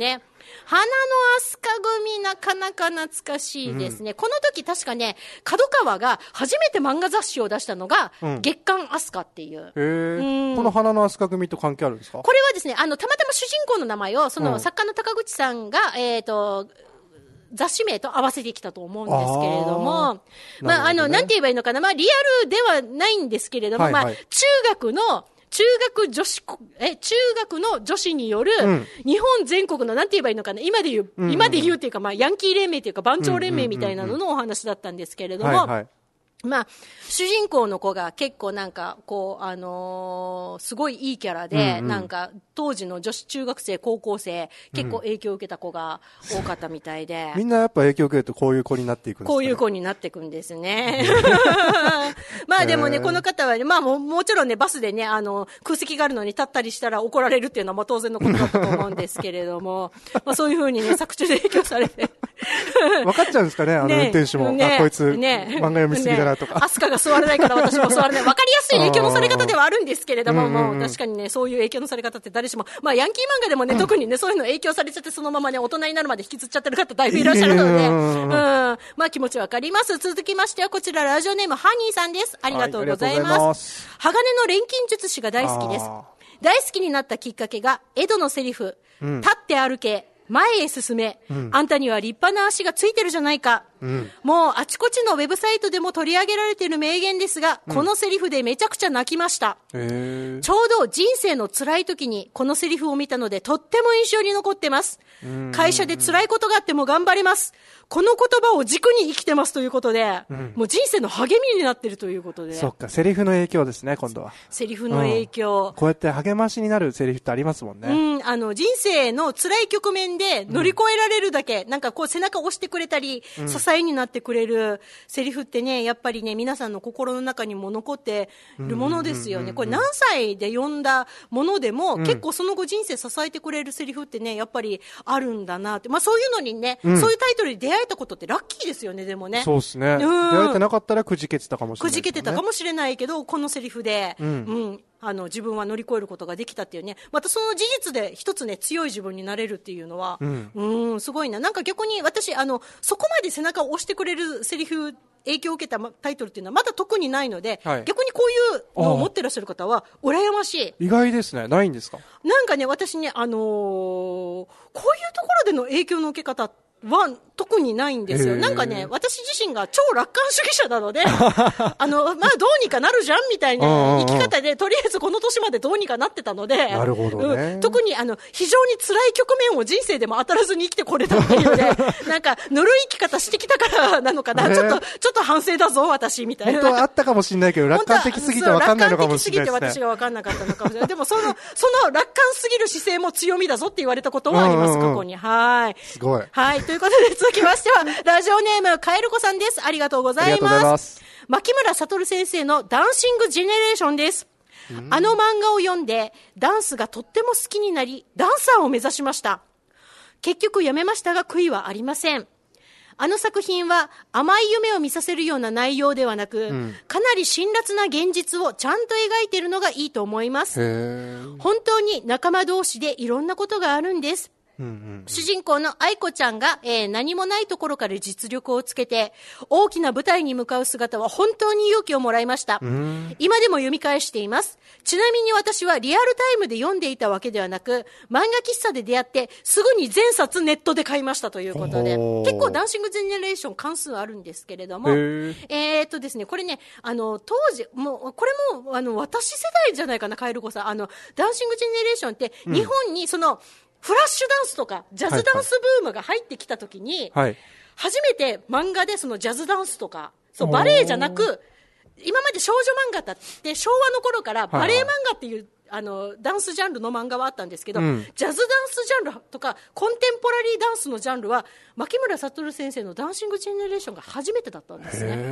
花の飛鳥組なかなか懐かしいですね。うん、この時確かね、角川が初めて漫画雑誌を出したのが、うん、月刊飛鳥っていう。 へー。うん、この花の飛鳥組と関係あるんですか？ これはですね、あの、たまたま主人公の名前を、その作家の高口さんが、うん、えっと、雑誌名と合わせてきたと思うんですけれども、あまあ、ね、あの、なんて言えばいいのかな、まあ、リアルではないんですけれども、はいはい、まあ、中学の、中学女子、え、中学の女子による、日本全国の、なんて言えばいいのかな、今で言う、うんうん、今で言うっていうか、まあ、ヤンキー連盟っていうか、番長連盟みたいなののお話だったんですけれども、まあ、主人公の子が結構なんか、こう、あのー、すごいいいキャラで、うんうん、なんか、当時の女子中学生、高校生、結構影響を受けた子が多かったみたいで。 うん、みんなやっぱ影響を受けるとこういう子になっていくんですかね。 こういう子になっていくんですね。まあでもね、この方はね、まあも、もちろんね、バスでね、あの、空席があるのに立ったりしたら怒られるっていうのはまあ当然のことだと思うんですけれども、まあそういうふうにね、作中で影響されて。 分かっちゃうんですかね、あの運転手も。ね、あ、こいつ、ね、漫画読みすぎだなとか。 アスカが座れないから私も座れない。分かりやすい影響のされ方ではあるんですけれども、もう確かにね、そういう影響のされ方って誰しも、まあヤンキー漫画でもね、特にね、そういうの影響されちゃってそのままね、大人になるまで引きずっちゃってる方だいぶいらっしゃるので、うん、まあ気持ちわかります。続きましてはこちらラジオネームハニーさんです。ありがとうございます。はい、ます鋼の錬金術師が大好きです。大好きになったきっかけが、エドのセリフ、うん、立って歩け、前へ進め、うん、あんたには立派な足がついてるじゃないか、うん、もうあちこちのウェブサイトでも取り上げられている名言ですが、うん、このセリフでめちゃくちゃ泣きました。ちょうど人生の辛い時にこのセリフを見たのでとっても印象に残ってます。会社で辛いことがあっても頑張れます。この言葉を軸に生きてますということで、うん、もう人生の励みになっているということで。 そっか、セリフの影響ですね、今度は。 セリフの影響、うん、 こうやって励ましになるセリフってありますもんね。 うん、あの人生の辛い局面で乗り越えられるだけ、うん、なんかこう背中を押してくれたり、うん、支えになってくれるセリフってね、やっぱりね、皆さんの心の中にも残ってるものですよね。これ何歳で読んだものでも、うん、結構その後人生支えてくれるセリフってね、やっぱりあるんだなって。まあそういうのにね、うん、そういうタイトルに出会えたことってラッキーですよね、でもね。 そうですね。出会えてなかったらくじけてたかもしれない、ね。 くじけてたかもしれないけど、このセリフで、うん、うん、あの自分は乗り越えることができたっていうね、またその事実で一つね、強い自分になれるっていうのは、うん、うん、すごいな。なんか逆に私、あの、そこまで背中を押してくれるセリフ、影響を受けたタイトルっていうのはまだ特にないので、はい、逆にこういうのを持ってらっしゃる方は羨ましい。 意外ですね。ないんですか？ なんかね、私ね、あのー、こういうところでの影響の受け方は特にないんですよ。なんかね、私自身が超楽観主義者なので、あの、まあ、どうにかなるじゃんみたいな生き方で、とりあえずこの年までどうにかなってたので、 なるほどね。 うん、特にあの、非常に辛い局面を人生でも当たらずに生きてこれたっていうね、なんか、ぬるい生き方してきたからなのかな、ね、ちょっと、ちょっと反省だぞ、私、みたいな。 本当はあったかもしれないけど、楽観的すぎて分かんないのかもしれないですね。楽観的すぎて私が分かんなかったのかもしれない。でも、その、その楽観すぎる姿勢も強みだぞって言われたことはあります、うんうんうん、過去に。はい。 すごい。 はい。ということで、続きましては、ラジオネーム、カエルコさんです。ありがとうございます。ありがとうございます。牧村悟先生のダンシングジェネレーションです。あの漫画を読んで、ダンスがとっても好きになり、ダンサーを目指しました。結局やめましたが、悔いはありません。あの作品は甘い夢を見させるような内容ではなく、うん、かなり辛辣な現実をちゃんと描いているのがいいと思います。本当に仲間同士でいろんなことがあるんです。うんうんうん、主人公の愛子ちゃんが、えー、何もないところから実力をつけて大きな舞台に向かう姿は本当に勇気をもらいました。今でも読み返しています。ちなみに私はリアルタイムで読んでいたわけではなく、漫画喫茶で出会ってすぐに全冊ネットで買いましたということで、結構ダンシングジェネレーション関数あるんですけれども、えーっとですね、これね、あの当時もうこれもあの私世代じゃないかな、カエル子さん。あのダンシングジェネレーションって日本にその、うん、フラッシュダンスとかジャズダンスブームが入ってきたときに、はいはい、初めて漫画でそのジャズダンスとか、そうバレエじゃなく、今まで少女漫画だって昭和の頃からバレエ漫画っていう、はいはい、あのダンスジャンルの漫画はあったんですけど、うん、ジャズダンスジャンルとかコンテンポラリーダンスのジャンルは牧村悟先生のダンシングジェネレーションが初めてだったんですね。うん、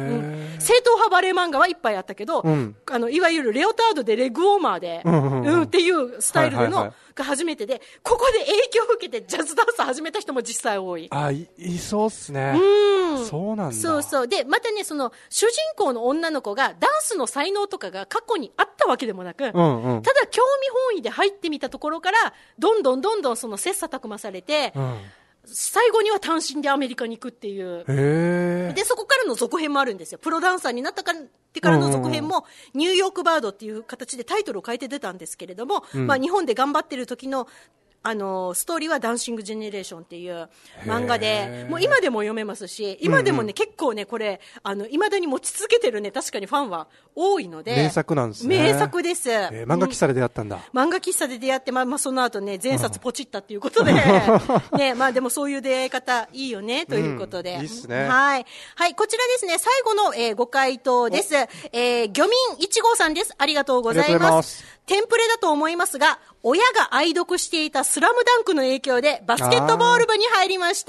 正統派バレエ漫画はいっぱいあったけど、うん、あのいわゆるレオタードでレッグウォーマーで、うんうんうんうん、っていうスタイルでの、はいはいはい、が初めてで、ここで影響を受けてジャズダンス始めた人も実際多い。 あ、い, いそうっすね。うん。そうなんだ。 そうそう。で、またね、その主人公の女の子がダンスの才能とかが過去にあったわけでもなく、うんうん、ただ興味本位で入ってみたところからどんどんどんどんその切磋琢磨されて、うん、最後には単身でアメリカに行くっていう。 へー。 でそこからの続編もあるんですよ。プロダンサーになったからってからの続編もニューヨークバードっていう形でタイトルを変えて出たんですけれども、うん、まあ、日本で頑張ってる時のあのストーリーはダンシングジェネレーションっていう漫画で、もう今でも読めますし、今でもね、うんうん、結構ねこれあの未だに持ち続けてるね、確かにファンは多いので。 名作なんですね。 名作です。 えー、漫画喫茶で出会ったんだ。 うん、漫画喫茶で出会って、まあまあその後ね全冊ポチったっていうことで、ね、まあでもそういう出会い方いいよねということで、 うん、いいっすね。 はいはい、こちらですね、最後の、えー、ご回答です。えー、漁民いち号さんです。ありがとうございます。テンプレだと思いますが、親が愛読していたスラムダンクの影響でバスケットボール部に入りました。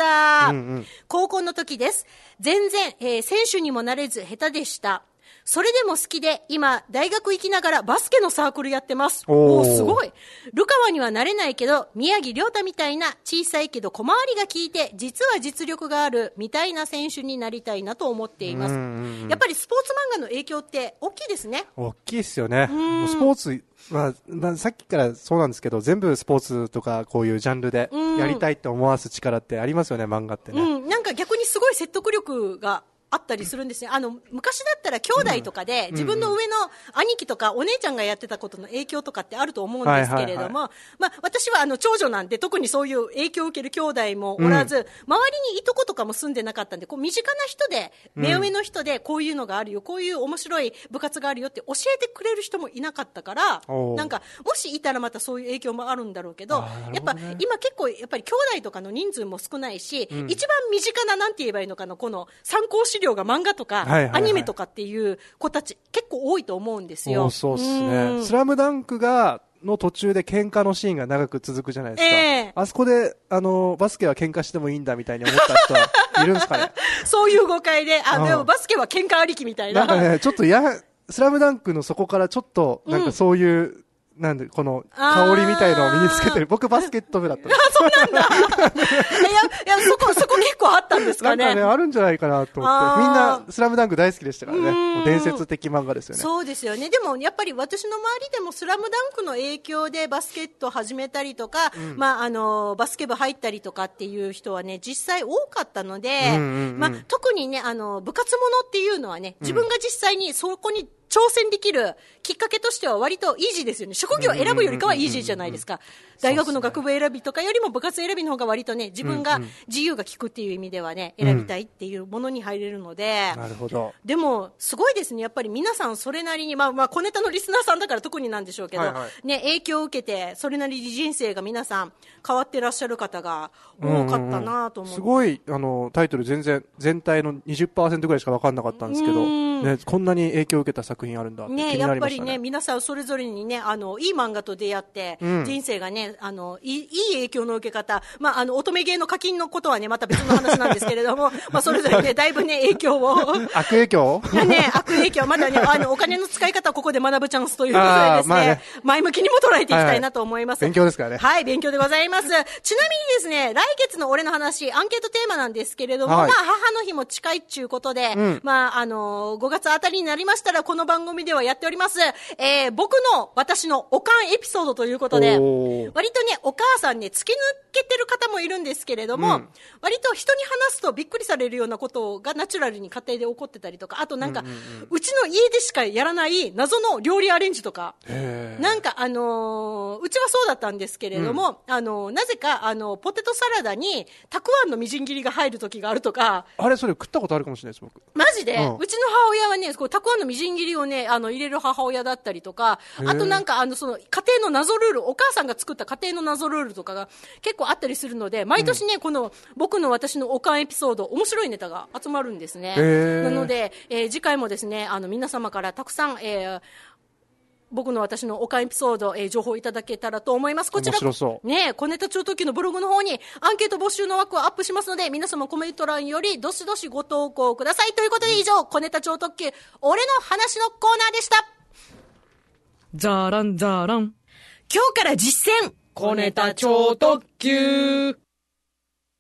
うんうん、高校の時です。全然、えー、選手にもなれず下手でした。それでも好きで、今大学行きながらバスケのサークルやってます。おお、すごい。ルカワにはなれないけど、宮城亮太みたいな小さいけど小回りが効いて実は実力があるみたいな選手になりたいなと思っています。やっぱりスポーツ漫画の影響って大きいですね。 大きいですよね。もうスポーツ、まあまあ、さっきからそうなんですけど、全部スポーツとかこういうジャンルでやりたいって思わす力ってありますよね、漫画ってね。 うん、なんか逆にすごい説得力があったりするんですね。あの昔だったら兄弟とかで、うん、自分の上の兄貴とかお姉ちゃんがやってたことの影響とかってあると思うんですけれども、はいはいはい、まあ、私はあの長女なんで特にそういう影響を受ける兄弟もおらず、うん、周りにいとことかも住んでなかったんで、こう身近な人で目上の人でこういうのがあるよ、こういう面白い部活があるよって教えてくれる人もいなかったから、なんかもしいたらまたそういう影響もあるんだろうけど、ね、やっぱ今結構やっぱり兄弟とかの人数も少ないし、うん、一番身近ななんて言えばいいのかな、この参考資料が漫画とか、はいはいはい、アニメとかっていう子たち結構多いと思うんですよ。 そうですね。スラムダンクがの途中で喧嘩のシーンが長く続くじゃないですか。えー、あそこであのバスケは喧嘩してもいいんだみたいに思った人はいるんですかね。 そういう誤解で、あ、でもバスケは喧嘩ありきみたいな。 なんかね、ちょっとやスラムダンクのそこからちょっとなんかそういう、うん、なんでこの香りみたいのを身につけてる。僕バスケット部だったんです。 あ、そうなんだ。いやいや、そこそこ結構あったんですかね。 なんかね、あるんじゃないかなと思って、みんなスラムダンク大好きでしたからね。もう伝説的漫画ですよね。 そうですよね。でもやっぱり私の周りでもスラムダンクの影響でバスケットを始めたりとか、うん、まああのバスケ部入ったりとかっていう人はね実際多かったので、うんうんうん、まあ特にねあの部活ものっていうのはね、自分が実際にそこに挑戦できるきっかけとしては割とイージーですよね。職業を選ぶよりかはイージーじゃないですか。大学の学部選びとかよりも部活選びの方が割とね、自分が自由が利くっていう意味ではね、選びたいっていうものに入れるので、 うん、なるほど。 でもすごいですね。やっぱり皆さんそれなりに、まあまあ小ネタのリスナーさんだから特になんでしょうけど、はいはい、ね、影響を受けてそれなりに人生が皆さん変わってらっしゃる方が多かったなと思って、うんうんうん、 すごいあのタイトル全然全体の にじゅっパーセント ぐらいしか分かんなかったんですけど、ね、こんなに影響を受けた作品あるんだって気になりましたね。やっぱりね、 皆さんそれぞれにね、あのいい漫画と出会って、うん、人生がね、あのいい、いい影響の受け方、まああの乙女芸の課金のことはねまた別の話なんですけれども、まあそれぞれねだいぶね影響を悪影響ね、悪影響まだね、あのお金の使い方はここで学ぶチャンスということでですね、まあね、前向きにも捉えていきたいなと思います。 はいはい、勉強ですからね。 はい、勉強でございます。ちなみにですね、来月の俺の話アンケートテーマなんですけれども、はい、まあ母の日も近いっちゅうことで、うん、まああのごがつあたりになりましたらこの番組ではやっております、えー、僕の私のおかんエピソードということで、割とねお母さんね突き抜けてる方もいるんですけれども、うん、割と人に話すとびっくりされるようなことがナチュラルに家庭で起こってたりとか、あとなんか、うんうんうん、うちの家でしかやらない謎の料理アレンジとか、なんかあのー、うちはそうだったんですけれども、うん、あのー、なぜかあのー、ポテトサラダにたくあんのみじん切りが入る時があるとか、 あれそれ食ったことあるかもしれないです僕。 マジで、うん、うちの母親はねこうたくあんのみじん切りをねあの入れる母親だったりとか、あとなんかあのその家庭の謎ルール、お母さんが作った家庭の謎ルールとかが結構あったりするので、毎年ね、うん、この僕の私のおかんエピソード面白いネタが集まるんですね。なので、えー、次回もですねあの皆様からたくさん、えー僕の私のおかんエピソード、えー、情報いただけたらと思います。こちらね、小ネタ超特急のブログの方にアンケート募集の枠をアップしますので、皆様コメント欄よりどしどしご投稿ください。ということで以上、小ネタ超特急俺の話のコーナーでした。 ザーランザーラン、 今日から実践小ネタ超特急なな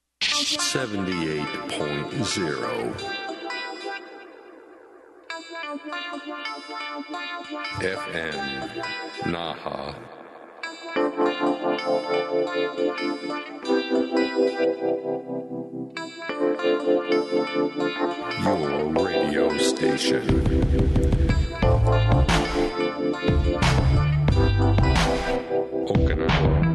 じゅうはちてんゼロエフエム Naha. Your radio station. Okinawa.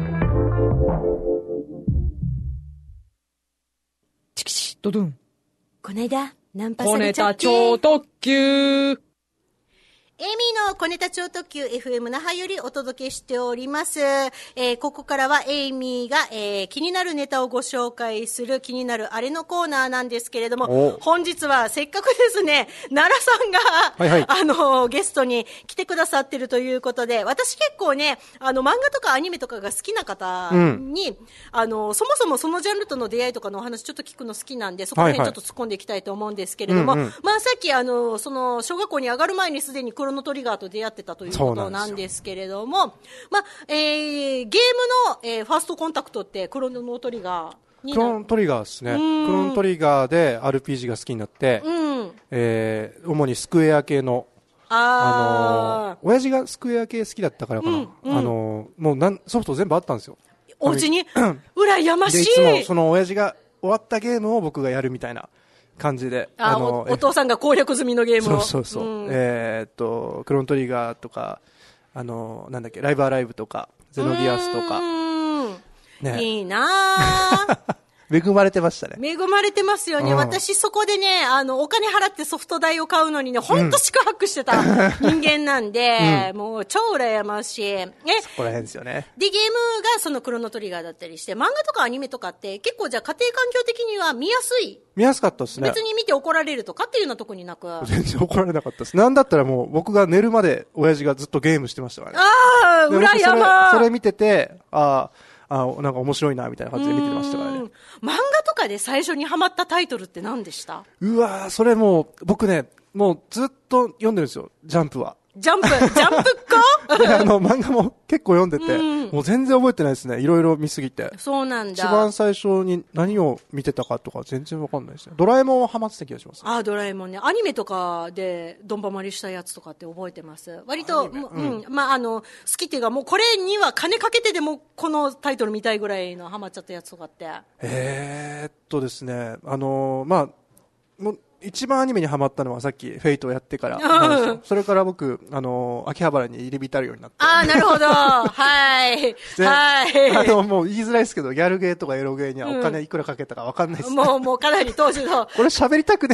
チキチドドン。 こないだナンパさ小ネタれちゃって。 超特急。 エイミーの小ネタ超特急 エフエム 那覇よりお届けしております。えー、ここからはエイミーが、えー、気になるネタをご紹介する気になるあれのコーナーなんですけれども、本日はせっかくですね、奈良さんが、 はいはい、 あの、ゲストに来てくださってるということで、私結構ね、あの、漫画とかアニメとかが好きな方に、うん、あの、そもそもそのジャンルとの出会いとかのお話ちょっと聞くの好きなんで、そこら辺ちょっと突っ込んでいきたいと思うんですけれども、はいはい、まあさっきあの、その、小学校に上がる前にすでにクロノトリガーと出会ってたということなんですけれども、まあ、えー、ゲームの、えー、ファーストコンタクトってクロノトリガーにクロノトリガーですね。クロノトリガーで アールピージー が好きになって、うん、えー、主にスクエア系の、あ, あのー、親父がスクエア系好きだったからかな。うんうん、あのー、もうなんソフト全部あったんですよ。 お家に羨ましい。 でいつもその親父が終わったゲームを僕がやるみたいな感じで、 ああの お, お父さんが攻略済みのゲームを。 そうそうそう、うん、えー、っとクロノトリガーとか、あのなんだっけ、ライブアライブとかゼノギアスとか、 ね、いいな恵まれてましたね。 恵まれてますよね、うん、私そこでね、あのお金払ってソフト代を買うのにね、ほんと四苦八苦してた人間なんで、うん、もう超羨ましい。え、 そこら辺ですよね。 でゲームがそのクロノトリガーだったりして、漫画とかアニメとかって結構じゃあ家庭環境的には見やすい。 見やすかったですね。 別に見て怒られるとかっていうようなとこになく。 全然怒られなかったです。なんだったらもう僕が寝るまで親父がずっとゲームしてましたからね。 ああ、羨ま。 それ見てて、ああ、なんか面白いなみたいな感じで見てましたからね。 漫画とかで最初にハマったタイトルって何でした？ うわー、それもう僕ね、もうずっと読んでるんですよ、ジャンプは。 ジャンプ、ジャンプかで、あの、漫画も結構読んでて、うん、もう全然覚えてないですね。いろいろ見すぎて。 そうなんだ。 一番最初に何を見てたかとか全然わかんないですね。ドラえもんはハマってた気がします。 ああ、ドラえもんね。アニメとかでドンバマりしたやつとかって覚えてます。割と、うん、うん。まあ、あの、好きっていうか、もうこれには金かけてでもこのタイトル見たいぐらいのハマっちゃったやつとかって。 えーっとですね、あのー、まあ、もう、一番アニメにハマったのはさっきフェイトをやってからなんですよ。それから僕、あのー、秋葉原に入り浸るようになって。 ああ、なるほど。はい。はい。 あの、もう言いづらいですけど、ギャルゲーとかエロゲーにはお金いくらかけたかわかんないです、ね、 うん、もう、もうかなり当時の。 これ喋りたくね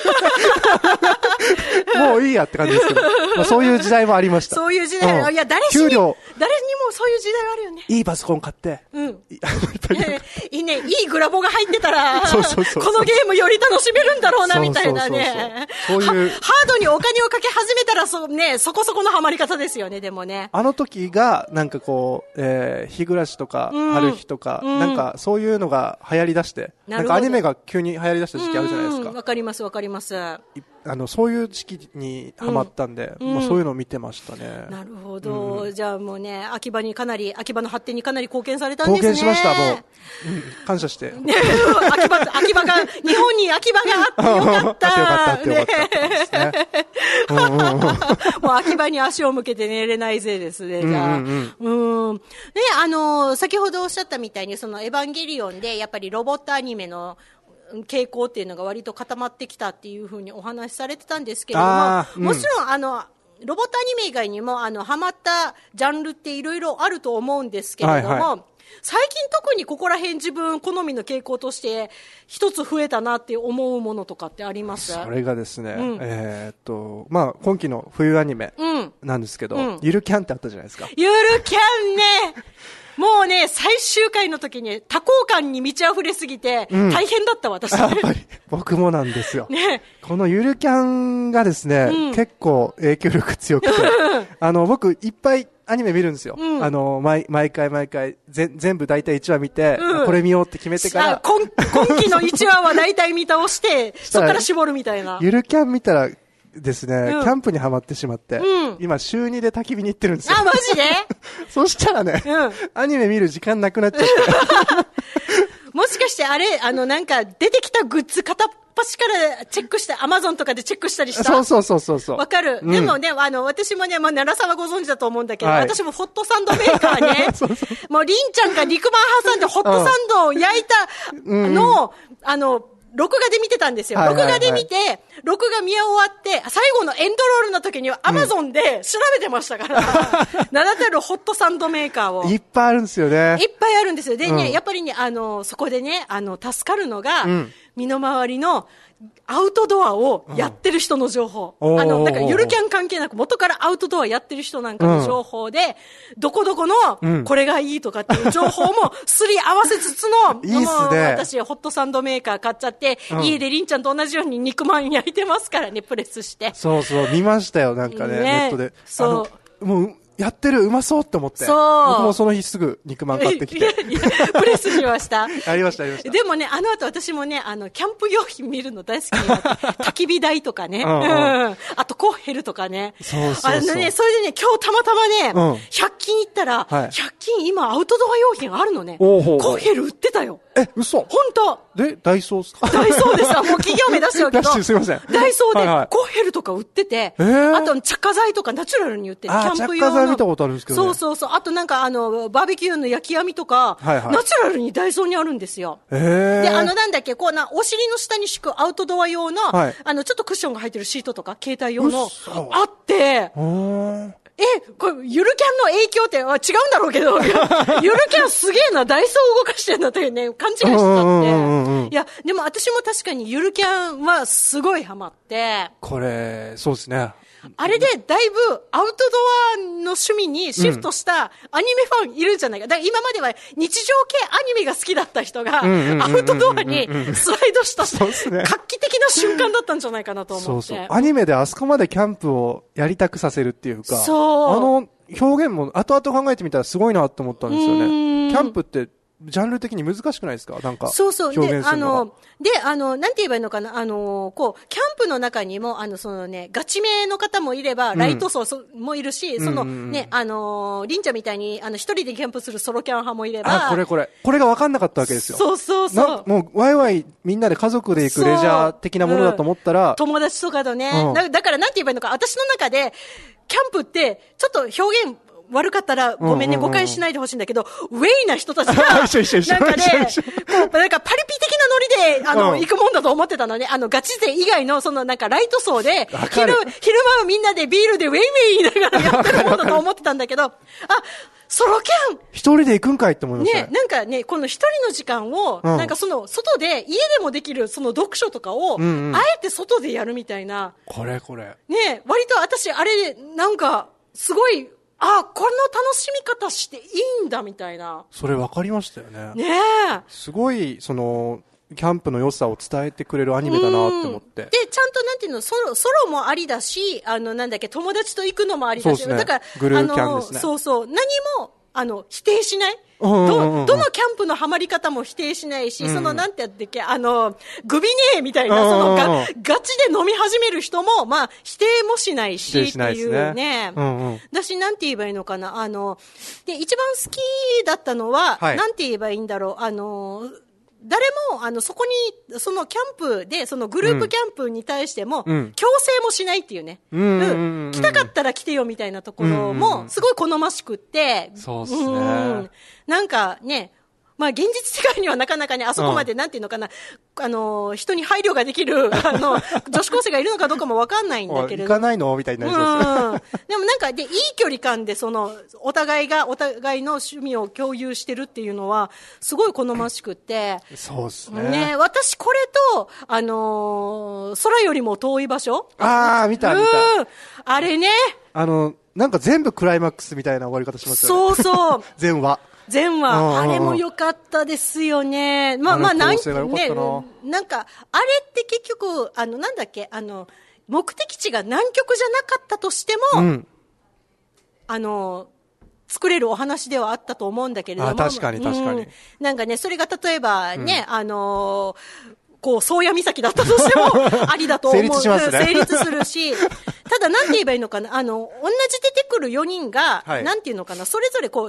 もういいやって感じですけど。まあ、そういう時代もありました。 そういう時代、うん、いや、誰しに、誰にもそういう時代はあるよね。 いいパソコン買って。 うん。いいね、いいグラボが入ってたら、 そうそうそうそう、 このゲームより楽しめるんだろうな、みたいなね。 そういう。 ハードにお金をかけ始めたら、そ、ね、そこそこのハマり方ですよね、でもね。 あの時が、なんかこう、えー、日暮らしとか、うん、春日とか、うん、なんかそういうのが流行り出して、なんかアニメが急に流行り出した時期あるじゃないですか。 わかります、わかります。 あのそういう時期にハマったんで、うんまあ、そういうのを見てましたね。 なるほど、うん、じゃあもうね、秋葉にかなり、秋葉の発展にかなり貢献されたんですね。 貢献しました、もう、うん、感謝して。 ね、秋葉、秋葉が、日本に秋葉があってよかった。 よかったってよかったですね。うんうんうん、 もう秋葉に足を向けて寝れないぜですね、じゃあ。うん、うんうん。ね、あのー、先ほどおっしゃったみたいに、そのエヴァンゲリオンで、やっぱりロボットアニメの、傾向っていうのが割と固まってきたっていうふうにお話しされてたんですけれども、うん、もちろんあのロボットアニメ以外にもあのハマったジャンルっていろいろあると思うんですけれども、はいはい、最近特にここら辺自分好みの傾向として一つ増えたなって思うものとかってあります？ それがですね、うん、えー、っとまあ今期の冬アニメなんですけど、うん、ゆるキャンってあったじゃないですか。 ゆるキャンねもうね、最終回の時に多幸感に満ち溢れすぎて、うん、大変だった私。やっぱり僕もなんですよ。ね、このゆるキャンがですね、うん、結構影響力強くて、あの僕いっぱいアニメ見るんですよ。うん、あの毎毎回毎回ぜ全部大体いちわ見て、うん、これ見ようって決めてから、 今今期のいちわは大体見倒してそこから絞るみたいな。 ゆるキャン見たらですね、うん、キャンプにハマってしまって、うん、今週にで焚き火に行ってるんですよ。 あ、マジでそしたらね、うん、アニメ見る時間なくなっちゃって。 もしかしてあれ、あのなんか出てきたグッズ片端からチェックして、アマゾンとかでチェックしたりした。 そうそうそうそうそう。 わかる、うん。でもね、あの、私もね、まあ、奈良さんはご存知だと思うんだけど、はい、私もホットサンドメーカーね。そうそう、もう、りんちゃんが肉まん挟んでホットサンドを焼いたのを、うん、あの、録画で見てたんですよ。はいはいはい、録画で見て、録画見終わって、最後のエンドロールの時にはアマゾンで調べてましたから、うん、名だたるホットサンドメーカーを。 いっぱいあるんですよね。 いっぱいあるんですよ。でね、うん、やっぱりね、あの、そこでね、あの、助かるのが、うん、身の回りの、アウトドアをやってる人の情報。うん、あの、なんかゆるキャン関係なく元からアウトドアやってる人なんかの情報で、うん、どこどこのこれがいいとかっていう情報もすり合わせつつの、 いいっすね。 私ホットサンドメーカー買っちゃって、うん、家でりんちゃんと同じように肉まん焼いてますからね、プレスして。 そうそう、見ましたよ、なんかね、ねネットで。そう。もうやってる、うまそうって思って。そう。僕もその日すぐ肉まん買ってきて。 いやいやプレスしました。 ありました、ありました。 でもね、あの後私もね、あの、キャンプ用品見るの大好きになって、焚き火台とかね。うんうん、あとコッヘルとかね。 そうそうそう。 あのね、それでね、今日たまたまね、うん、ひゃく均行ったら、はい、ひゃく均今アウトドア用品あるのね。おうほうほう、コッヘル売ってたよ。 え、嘘？ ほんと。 で、ダイソーですか？ ダイソーです。もう企業名出しちゃうけど。 ダッシュすいません。 ダイソーでコッヘルとか売ってて、はいはい、あと着火剤とかナチュラルに売ってる。キャンプ用の。 着火剤見たことあるんですけど、ね。 そうそうそう。あとなんかあの、バーベキューの焼き網とか、はいはい、ナチュラルにダイソーにあるんですよ。で、あのなんだっけ、こうな、お尻の下に敷くアウトドア用の、はい、あの、ちょっとクッションが入ってるシートとか、携帯用の、あって、え、これ、ゆるキャンの影響って違うんだろうけど、ゆるキャンすげえな、ダイソーを動かしてんだというね、勘違いしてたって。いや、でも私も確かにゆるキャンはすごいハマって。 これ、そうですね。 あれでだいぶアウトドアの趣味にシフトしたアニメファンいるんじゃないか。だから今までは日常系アニメが好きだった人がアウトドアにスライドした画期的な瞬間だったんじゃないかなと思って。そうそう。 アニメであそこまでキャンプをやりたくさせるっていうか、そう。あの表現も後々考えてみたらすごいなと思ったんですよね。キャンプってジャンル的に難しくないですか？なんか。 そうそう。で、あの、で、あの、なんて言えばいいのかな、あの、こう、キャンプの中にも、あの、そのね、ガチめの方もいれば、ライト層もいるし、うん、そのね、あの、りんちゃんみたいに、あの、一人でキャンプするソロキャン派もいれば。 あ、これこれ。これが分かんなかったわけですよ。 そうそうそう。 もう、ワイワイみんなで家族で行くレジャー的なものだと思ったら。うん、 友達とかとね、うんだ。だからなんて言えばいいのか、私の中で、キャンプって、ちょっと表現、悪かったらごめんね、誤解しないでほしいんだけど、ウェイな人たちが、なんかね、こう、なんかパリピ的なノリで、あの、行くもんだと思ってたのね。あの、ガチ勢以外の、そのなんかライト層で、昼、昼間はみんなでビールでウェイウェイ言いながらやってるもんだと思ってたんだけど、あ、ソロキャン一人で行くんかいって思いましたね。 ね、なんかね、この一人の時間を、うん、なんかその、外で、家でもできるその読書とかを、うんうん、あえて外でやるみたいな。 これこれ。 ね、割と私、あれ、なんか、すごい、あ、この楽しみ方していいんだみたいな。 それ分かりましたよね。 ねえ。 すごい、その、キャンプの良さを伝えてくれるアニメだなって思って。 で、ちゃんとなんていうの、ソロ、ソロもありだし、あの、なんだっけ、友達と行くのもありだし。 そうですね。 だから、 グルーキャンですね。 そうそう。何も、あの、否定しない。ど、どのキャンプのハマり方も否定しないし、うん、その、なんてやってっけ、あの、グビネーみたいな、そのガ、ガチで飲み始める人も、まあ、否定もしないし、っていうね。ねうんうん、だし、なんて言えばいいのかな、あの、で、一番好きだったのは、はい、なんて言えばいいんだろう、あの、誰も、あの、そこに、そのキャンプで、そのグループキャンプに対しても、強制もしないっていうね。うん。うん、来たかったら来てよみたいなところも、すごい好ましくって。 そうですね。うん。 なんかね、まあ現実世界にはなかなかね、あそこまでなんていうのかな、うん、あの、人に配慮ができる、あの、女子高生がいるのかどうかもわかんないんだけれど。 行かないのみたいになりそうです。うん。 でもなんか、で、いい距離感で、その、お互いが、お互いの趣味を共有してるっていうのは、すごい好ましくって。 そうですね。 ね、私これと、あのー、空よりも遠い場所ああ、見た見た。 うん。あれね。 あの、なんか全部クライマックスみたいな終わり方しますよね。 そうそう。 全話。 全話。あれも良かったですよね。まあまあ、なんかね、なんか、あれって結局、あの、なんだっけ、あの、目的地が南極じゃなかったとしても、うん、あの、作れるお話ではあったと思うんだけれども。あ、 確かに確かに、うん。 なんかね、それが例えばね、うん、あのー、こう、宗谷岬だったとしても、ありだと思う。成立しますね。 成立するし、ただなんて言えばいいのかな、あの、同じ出てくるよにんが、はい、なんていうのかな、それぞれこう、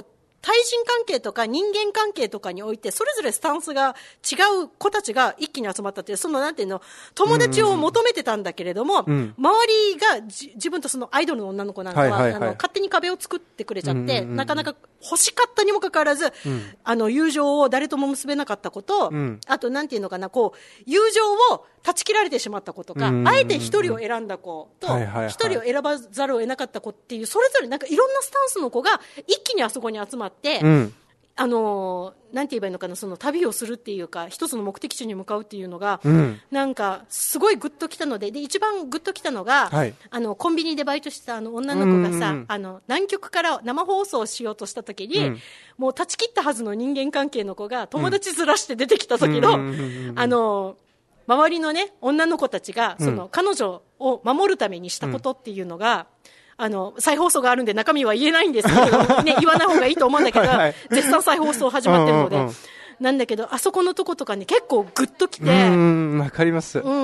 対人関係とか人間関係とかにおいてそれぞれスタンスが違う子たちが一気に集まったっていう、そのなんていうの、友達を求めてたんだけれども、うん、周りがじ自分とそのアイドルの女の子なんかは、はいはいはい、あの勝手に壁を作ってくれちゃって、うんうんうん、なかなか欲しかったにもかかわらず、うん、あの友情を誰とも結べなかったこと、うん、あとなんていうのかな、こう友情を断ち切られてしまった子とか、うんうんうん、あえて一人を選んだ子と一、はいはいはい、人を選ばざるを得なかった子っていう、それぞれなんかいろんなスタンスの子が一気にあそこに集まって、うん、あのー、なんて言えばいいのかな、その旅をするっていうか一つの目的地に向かうっていうのが、うん、なんかすごいグッときたので、で一番グッときたのが、はい、あのコンビニでバイトしたあの女の子がさ、うんうん、あの南極から生放送をしようとした時に、うん、もう断ち切ったはずの人間関係の子が友達ずらして出てきた時の、あのー周りのね、女の子たちが、その、うん、彼女を守るためにしたことっていうのが、うん、あの、再放送があるんで中身は言えないんですけど、ね、言わない方がいいと思うんだけど、はいはい、絶賛再放送始まってるので、うんうんうん、なんだけど、あそこのとことかね、結構グッときて、 うん、わかります。 うん。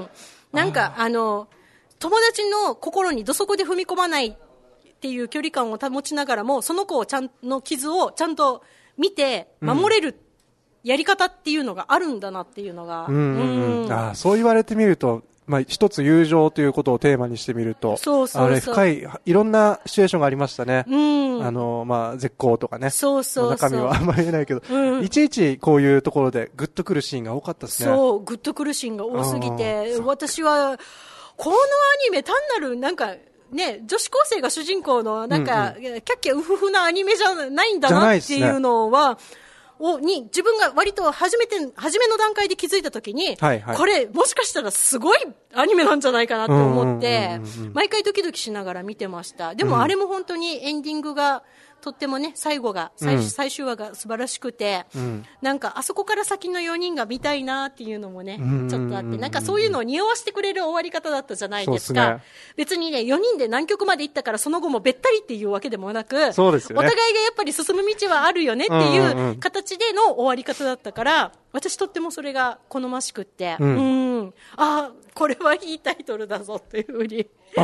なんか、あの、友達の心にどそこで踏み込まないっていう距離感を保ちながらも、その子をちゃんの傷をちゃんと見て、守れる、うんやり方っていうのがあるんだなっていうのが、うんうんうん、あそう言われてみると、まあ、一つ友情ということをテーマにしてみると、そうそうそう、あれ深いいろんなシチュエーションがありましたね。うん、あのまあ絶好とかね。そうそうそう、中身はあんまり言えないけど、うん、いちいちこういうところでグッとくるシーンが多かったですね。 そう、グッとくるシーンが多すぎて、私はこのアニメ単なるなんか。ね、女子高生が主人公のなんか、うんうん、キャッキャウフフなアニメじゃないんだなっていうのは。をに自分が割と初めて初めの段階で気づいたときに、はいはい、これもしかしたらすごいアニメなんじゃないかなって思って、毎回ドキドキしながら見てました。でもあれも本当にエンディングがとってもね、最後が 最,、うん、最終話が素晴らしくて、うん、なんかあそこから先のよにんが見たいなっていうのもね、ちょっとあって、なんかそういうのを匂わせてくれる終わり方だったじゃないですか。ね、別にね、よにんで南極まで行ったからその後もべったりっていうわけでもなく、そうですよね、お互いがやっぱり進む道はあるよねっていう形での終わり方だったから、私とってもそれが好ましくって、うん、うんあこれはいいタイトルだぞっていうふうにうん、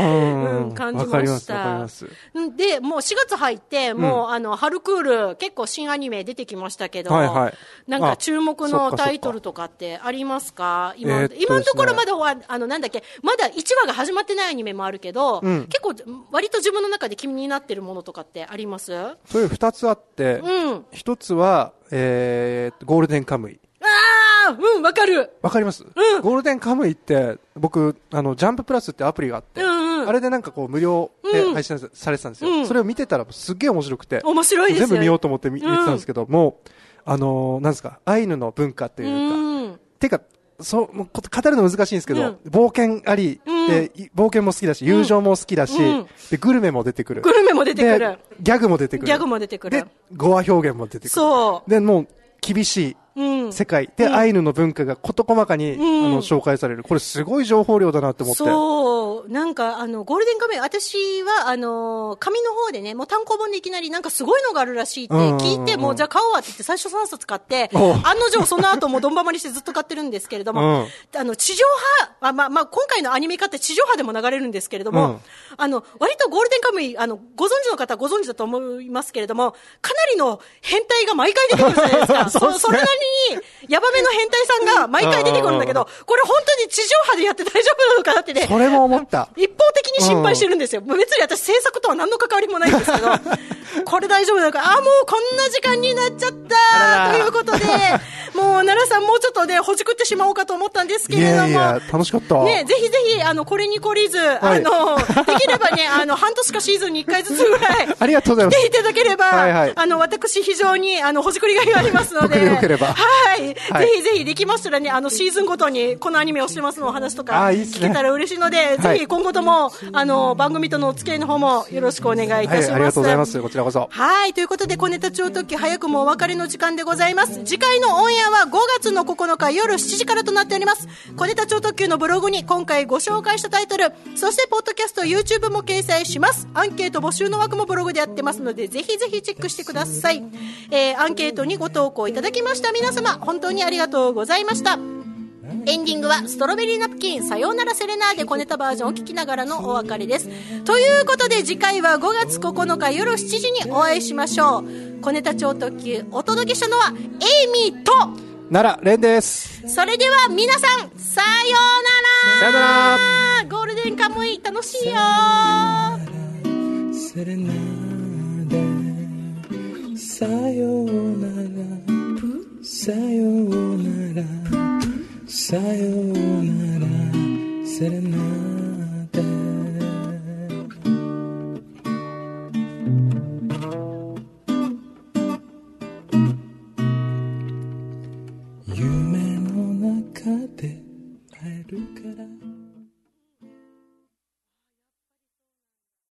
感じました。で、もうしがつ入って、もう、うん、あの、春クール、結構新アニメ出てきましたけど、はいはい、なんか注目のタイトルとかってありますか？今、えー、今のところまだは、あの、なんだっけ、まだいちわが始まってないアニメもあるけど、うん、結構、割と自分の中で気になってるものとかってあります？ それふたつあって、ひと、うん、つは、えー、ゴールデンカムイ。 ああ、うん、わかる。 わかります、うん、ゴールデンカムイって、僕、あの、ジャンププラスってアプリがあって、うんうん、あれでなんかこう、無料で配信されてたんですよ。うん、それを見てたらすっげえ面白くて。 面白いですよ。 全部見ようと思って 見,、うん、見てたんですけど、もう、あのー、なんですか、アイヌの文化っていうか、うん、てか、そう、もう語るの難しいんですけど、うん、冒険あり、うん、で、冒険も好きだし、友情も好きだし、うん、で、グルメも出てくる。 グルメも出てくる。 ギャグも出てくる。 ギャグも出てくる。 で、語話表現も出てくる。そう。で、もう、厳しい。うん、世界で、うん、アイヌの文化が事細かに、うん、あの紹介される。これすごい情報量だなって思って。 そう。なんか、あの、ゴールデンカムイ、私は、あの、紙の方でね、もう単行本でいきなりなんかすごいのがあるらしいって聞いて、もうじゃあ買おうわって言って最初さんさつ買って、案の定その後もどんばまりしてずっと買ってるんですけれども、うん、あの、地上波、あまあ、まあ、今回のアニメ化って地上波でも流れるんですけれども、うん、あの、割とゴールデンカムイ、あの、ご存知の方はご存知だと思いますけれども、かなりの変態が毎回出てくるじゃないですか。そうですね、そ, それなりに、ヤバめの変態さんが毎回出てくるんだけど、これ本当に地上波でやって大丈夫なのかなってね。 それも思った。 一方的に心配してるんですよ。別に私制作とは何の関わりもないんですけど、これ大丈夫なのか、あ、もうこんな時間になっちゃったということで、もう奈良さんもうちょっとね、ほじくってしまおうかと思ったんですけれども。いやいや、 楽しかった。 ね、ぜひぜひ、あの、これに懲りず、はい、あの、できればね、あの、半年かシーズンにいっかいずつぐらい、 ありがとうございます。 来ていただければ、はいはい、あの、私非常に、あの、ほじくりがいがありますので、 よければ。 はい。はい、ぜひぜひできましたらね、あの、シーズンごとにこのアニメをしてますのお話とか、聞けたら嬉しいので、いいね、ぜひ今後とも、あの、番組とのお付き合いの方もよろしくお願いいたします。はい、ありがとうございます。こちらこそ。 はい。ということで、小ネタ超特急早くもお別れの時間でございます。次回のオンエアはごがつのここのか夜しちじからとなっております。小ネタ超特急のブログに今回ご紹介したタイトル、そしてポッドキャスト、YouTube も掲載します。アンケート募集の枠もブログでやってますので、ぜひぜひチェックしてください。えー、アンケートにご投稿いただきました皆様、本当にありがとうございました。エンディングはストロベリーナプキンさようならセレナーで小ネタバージョンを聞きながらのお別れです。ということで次回はごがつここのか夜しちじにお会いしましょう。 小ネタ超特急お届けしたのはエイミーと奈良蓮です。 それでは皆さんさようなら。 さようなら。 ゴールデンカムイ楽しいよ。 セレナーデさようならさようならさようなら